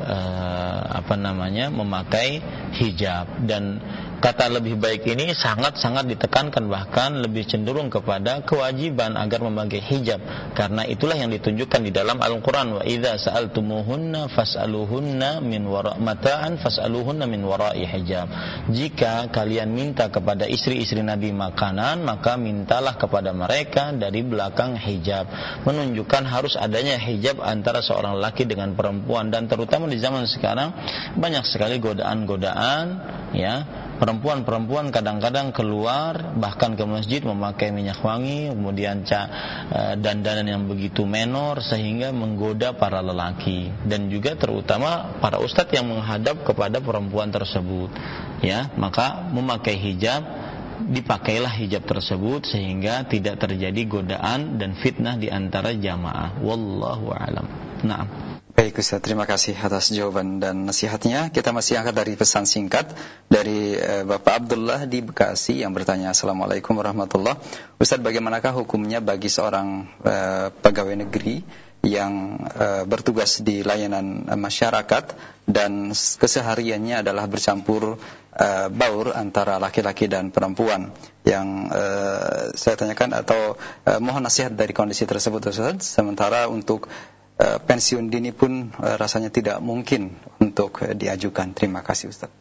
memakai hijab. Dan kata lebih baik ini sangat-sangat ditekankan, bahkan lebih cenderung kepada kewajiban agar memakai hijab, karena itulah yang ditunjukkan di dalam Al-Quran, wa idza sa'altumuhunna fas'aluhunna min mata'an fas'aluhunna min wara'i hijab. Jika kalian minta kepada istri-istri Nabi makanan, maka mintalah kepada mereka dari belakang hijab, menunjukkan harus adanya hijab antara seorang laki dengan perempuan. Dan terutama di zaman sekarang banyak sekali godaan-godaan, ya. Perempuan-perempuan kadang-kadang keluar bahkan ke masjid memakai minyak wangi, kemudian dandanan yang begitu menor sehingga menggoda para lelaki, dan juga terutama para ustadz yang menghadap kepada perempuan tersebut, ya. Maka memakai hijab, dipakailah hijab tersebut sehingga tidak terjadi godaan dan fitnah di antara jamaah. Wallahu a'lam. Naam. Baik Ustaz, terima kasih atas jawaban dan nasihatnya. Kita masih angkat dari pesan singkat dari Bapak Abdullah di Bekasi yang bertanya, Assalamualaikum warahmatullahi wabarakatuh. Ustaz, bagaimanakah hukumnya bagi seorang pegawai negeri yang bertugas di layanan masyarakat dan kesehariannya adalah bercampur baur antara laki-laki dan perempuan? Yang saya tanyakan atau mohon nasihat dari kondisi tersebut Ustaz. Sementara untuk pensiun dini pun rasanya tidak mungkin untuk diajukan. Terima kasih Ustaz.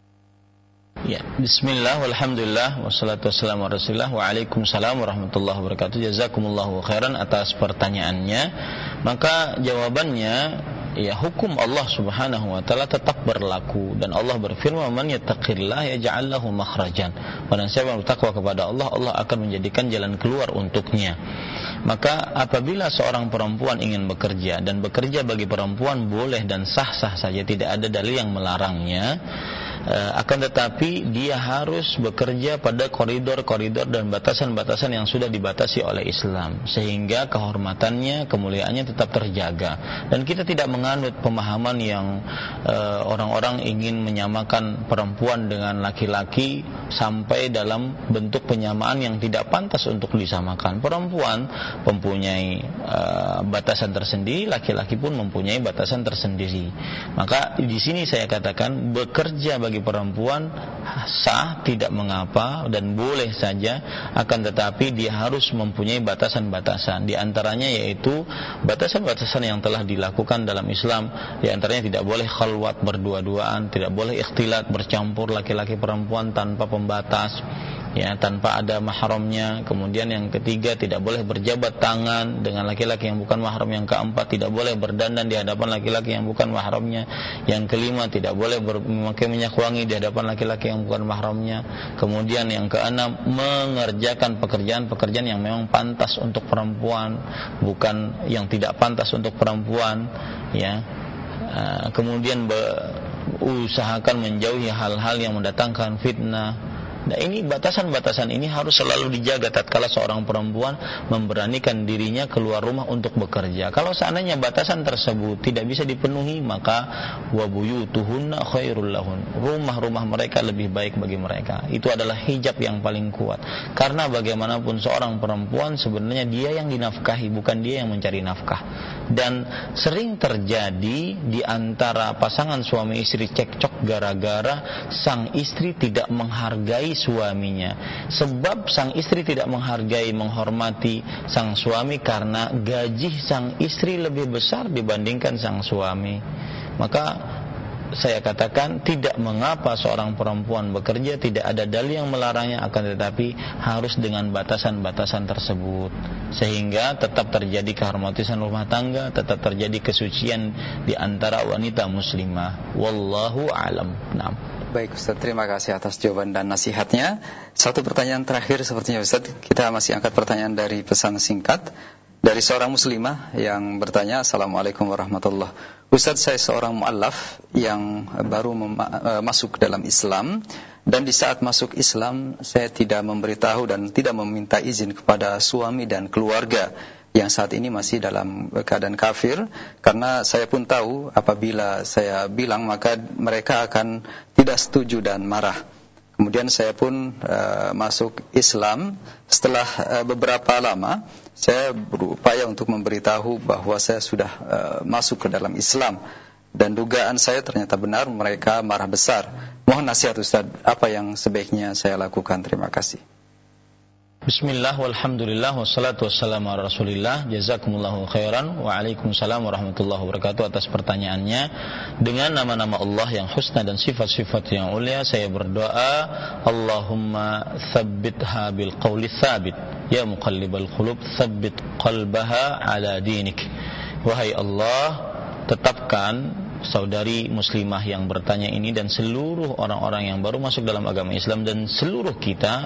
Ya, bismillah, walhamdulillah, wassalatu wassalamu ala rasulillah, waalaikumsalam warahmatullahi wabarakatuh. Jazakumullahu khairan atas pertanyaannya. Maka jawabannya, ya, hukum Allah subhanahu wa ta'ala tetap berlaku. Dan Allah berfirman, man yattaqillah yaj'al lahu makhrajan. Barang siapa yang bertakwa kepada Allah, Allah akan menjadikan jalan keluar untuknya. Maka apabila seorang perempuan ingin bekerja, dan bekerja bagi perempuan boleh dan sah-sah saja, tidak ada dalil yang melarangnya, akan tetapi dia harus bekerja pada koridor-koridor dan batasan-batasan yang sudah dibatasi oleh Islam, sehingga kehormatannya, kemuliaannya tetap terjaga. Dan kita tidak menganut pemahaman yang orang-orang ingin menyamakan perempuan dengan laki-laki sampai dalam bentuk penyamaan yang tidak pantas untuk disamakan. Perempuan mempunyai batasan tersendiri, laki-laki pun mempunyai batasan tersendiri. Maka di sini saya katakan bekerja bagi perempuan sah, tidak mengapa dan boleh saja, akan tetapi dia harus mempunyai batasan-batasan. Di antaranya yaitu batasan-batasan yang telah dilakukan dalam Islam. Di antaranya tidak boleh khalwat berdua-duaan, tidak boleh ikhtilat bercampur laki-laki perempuan tanpa pembatas, ya, tanpa ada mahramnya. Kemudian yang ketiga, tidak boleh berjabat tangan dengan laki-laki yang bukan mahram. Yang keempat, tidak boleh berdandan di hadapan laki-laki yang bukan mahramnya. Yang kelima, tidak boleh memakai minyak wangi di hadapan laki-laki yang bukan mahramnya. Kemudian yang keenam, mengerjakan pekerjaan-pekerjaan yang memang pantas untuk perempuan, bukan yang tidak pantas untuk perempuan, ya. Kemudian usahakan menjauhi hal-hal yang mendatangkan fitnah. Nah, ini batasan-batasan ini harus selalu dijaga tatkala seorang perempuan memberanikan dirinya keluar rumah untuk bekerja. Kalau seandainya batasan tersebut tidak bisa dipenuhi, maka wa buyutuhunna khairul lahun. Rumah-rumah mereka lebih baik bagi mereka. Itu adalah hijab yang paling kuat. Karena bagaimanapun seorang perempuan sebenarnya dia yang dinafkahi, bukan dia yang mencari nafkah. Dan sering terjadi di antara pasangan suami istri cekcok gara-gara sang istri tidak menghargai suaminya. Sebab sang istri tidak menghargai, menghormati sang suami karena gaji sang istri lebih besar dibandingkan sang suami. Maka saya katakan tidak mengapa seorang perempuan bekerja, tidak ada dalil yang melarangnya, akan tetapi harus dengan batasan-batasan tersebut sehingga tetap terjadi kehormatan rumah tangga, tetap terjadi kesucian di antara wanita muslimah. Wallahu a'lam. Naam. Baik Ustaz, terima kasih atas jawaban dan nasihatnya. Satu pertanyaan terakhir sepertinya Ustaz, kita masih angkat pertanyaan dari pesan singkat dari seorang muslimah yang bertanya, Assalamualaikum warahmatullahi wabarakatuh. Ustaz, saya seorang mu'allaf yang baru masuk dalam Islam, dan di saat masuk Islam saya tidak memberitahu dan tidak meminta izin kepada suami dan keluarga yang saat ini masih dalam keadaan kafir, karena saya pun tahu apabila saya bilang maka mereka akan tidak setuju dan marah. Kemudian saya pun masuk Islam. Setelah beberapa lama saya berupaya untuk memberitahu bahwa saya sudah masuk ke dalam Islam, dan dugaan saya ternyata benar, mereka marah besar. Mohon nasihat Ustaz, apa yang sebaiknya saya lakukan? Terima kasih. Bismillah, walhamdulillah, wassalatu wassalamu ala rasulillah. Jazakumullahu khairan. Waalaikumsalam warahmatullahi wabarakatuh atas pertanyaannya. Dengan nama-nama Allah yang husna dan sifat-sifat yang ulia, saya berdoa, Allahumma thabbitha bil qawli thabit, ya muqallibal qulub thabbit qalbaha ala dinik. Wahai Allah, tetapkan saudari muslimah yang bertanya ini dan seluruh orang-orang yang baru masuk dalam agama Islam dan seluruh kita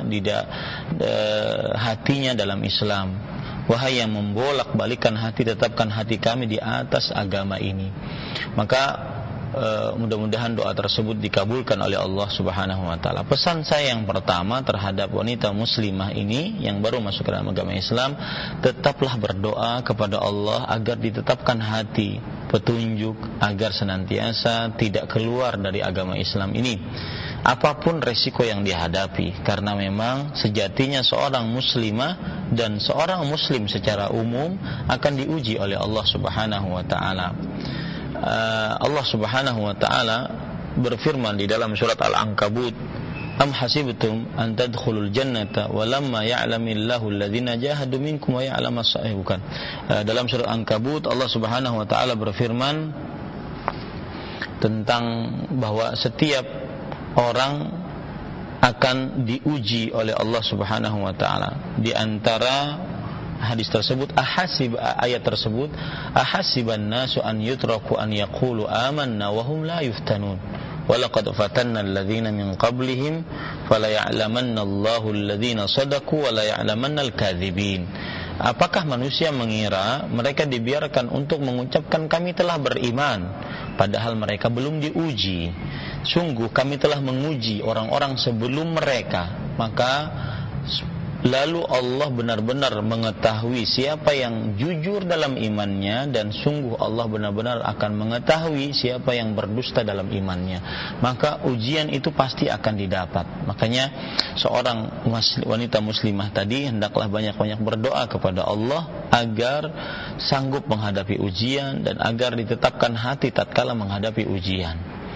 hatinya dalam Islam. Wahai yang membolak-balikan hati, tetapkan hati kami di atas agama ini. Maka mudah-mudahan doa tersebut dikabulkan oleh Allah Subhanahu wa taala. Pesan saya yang pertama terhadap wanita muslimah ini yang baru masuk ke dalam agama Islam, tetaplah berdoa kepada Allah agar ditetapkan hati petunjuk, agar senantiasa tidak keluar dari agama Islam ini apapun resiko yang dihadapi, karena memang sejatinya seorang muslimah dan seorang muslim secara umum akan diuji oleh Allah Subhanahu wa taala. Allah Subhanahu wa taala berfirman di dalam surat Al-Ankabut, am hasibtum an tadkhulul jannata wa lamma ya'lamillahu alladhina jahadu minkum wa ya'lamas sabiqun. Dalam surat Al-Ankabut Allah Subhanahu wa taala berfirman tentang bahwa setiap orang akan diuji oleh Allah Subhanahu wa taala. Di antara hadis tersebut, ayat tersebut, ahasiban nasu an yutraku an yaqulu amanna wa hum la yuftanun wa laqad fatanna alladhina min qablihim fala ya'lamanna Allahu alladhina sadaqu wa la ya'lamanna al-kadzibin. Apakah manusia mengira mereka dibiarkan untuk mengucapkan kami telah beriman padahal mereka belum diuji? Sungguh kami telah menguji orang-orang sebelum mereka. Maka lalu Allah benar-benar mengetahui siapa yang jujur dalam imannya, dan sungguh Allah benar-benar akan mengetahui siapa yang berdusta dalam imannya. Maka ujian itu pasti akan didapat. Makanya seorang wanita muslimah tadi hendaklah banyak-banyak berdoa kepada Allah agar sanggup menghadapi ujian dan agar ditetapkan hati tatkala menghadapi ujian.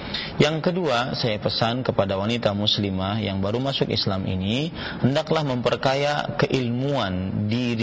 Yang kedua, saya pesan kepada wanita muslimah yang baru masuk Islam ini, hendaklah memperkaya keilmuan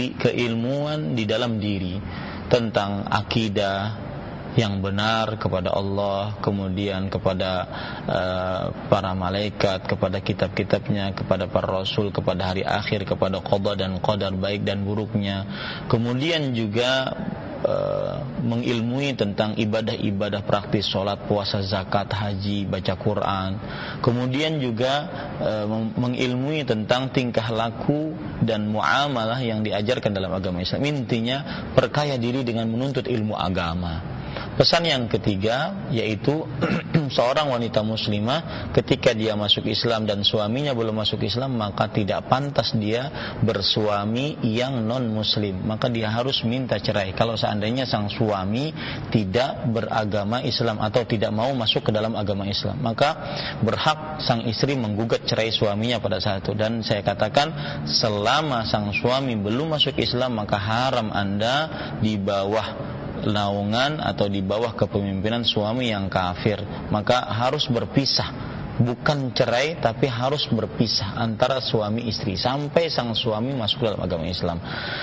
di dalam diri tentang akidah yang benar kepada Allah, kemudian kepada para malaikat, kepada kitab-kitabnya, kepada para rasul, kepada hari akhir, kepada qada dan qadar baik dan buruknya. Kemudian juga mengilmui tentang ibadah-ibadah praktis, sholat, puasa, zakat, haji, baca Quran. Kemudian juga mengilmui tentang tingkah laku dan muamalah yang diajarkan dalam agama Islam. Intinya perkaya diri dengan menuntut ilmu agama. Pesan yang ketiga yaitu seorang wanita muslimah ketika dia masuk Islam dan suaminya belum masuk Islam, maka tidak pantas dia bersuami yang non muslim, maka dia harus minta cerai. Kalau seandainya sang suami tidak beragama Islam atau tidak mau masuk ke dalam agama Islam, maka berhak sang istri menggugat cerai suaminya pada saat itu. Dan saya katakan, selama sang suami belum masuk Islam, maka haram Anda di bawah naungan atau di bawah kepemimpinan suami yang kafir. Maka harus berpisah, bukan cerai tapi harus berpisah antara suami istri sampai sang suami masuk dalam agama Islam.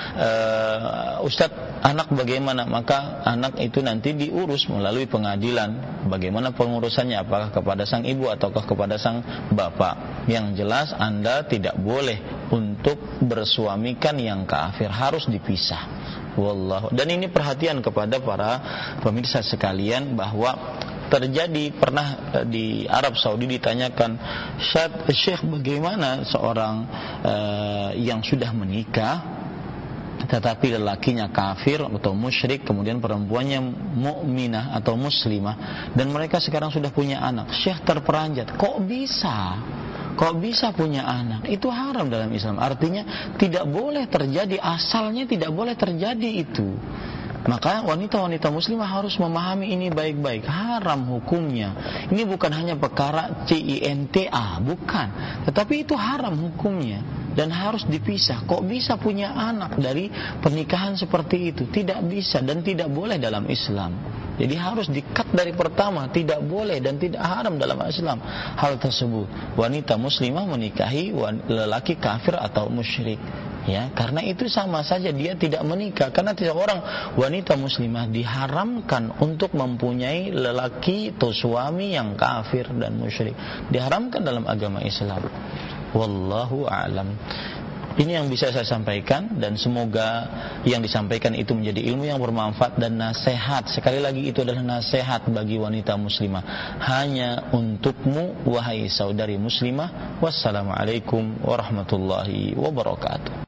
Ustadz, anak bagaimana? Maka anak itu nanti diurus melalui pengadilan. Bagaimana pengurusannya? Apakah kepada sang ibu ataukah kepada sang bapak? Yang jelas Anda tidak boleh untuk bersuamikan yang kafir, harus dipisah. Wallahu. Dan ini perhatian kepada para pemirsa sekalian, bahwa terjadi pernah di Arab Saudi ditanyakan, Syekh, bagaimana seorang yang sudah menikah tetapi lelakinya kafir atau musyrik, kemudian perempuannya mukminah atau muslimah, dan mereka sekarang sudah punya anak. Syekh terperanjat, kok bisa punya anak? Itu haram dalam Islam. Artinya tidak boleh terjadi, asalnya tidak boleh terjadi itu. Maka wanita-wanita muslimah harus memahami ini baik-baik. Haram hukumnya. Ini bukan hanya perkara cinta, bukan, tetapi itu haram hukumnya dan harus dipisah. Kok bisa punya anak dari pernikahan seperti itu? Tidak bisa dan tidak boleh dalam Islam. Jadi harus di-cut dari pertama, tidak boleh dan tidak haram dalam Islam hal tersebut. Wanita muslimah menikahi lelaki kafir atau musyrik, ya, karena itu sama saja dia tidak menikah. Karena seorang wanita muslimah diharamkan untuk mempunyai lelaki atau suami yang kafir dan musyrik, diharamkan dalam agama Islam. Wallahu a'lam. Ini yang bisa saya sampaikan, dan semoga yang disampaikan itu menjadi ilmu yang bermanfaat dan nasihat. Sekali lagi, itu adalah nasihat bagi wanita muslimah, hanya untukmu wahai saudari muslimah. Wassalamualaikum warahmatullahi wabarakatuh.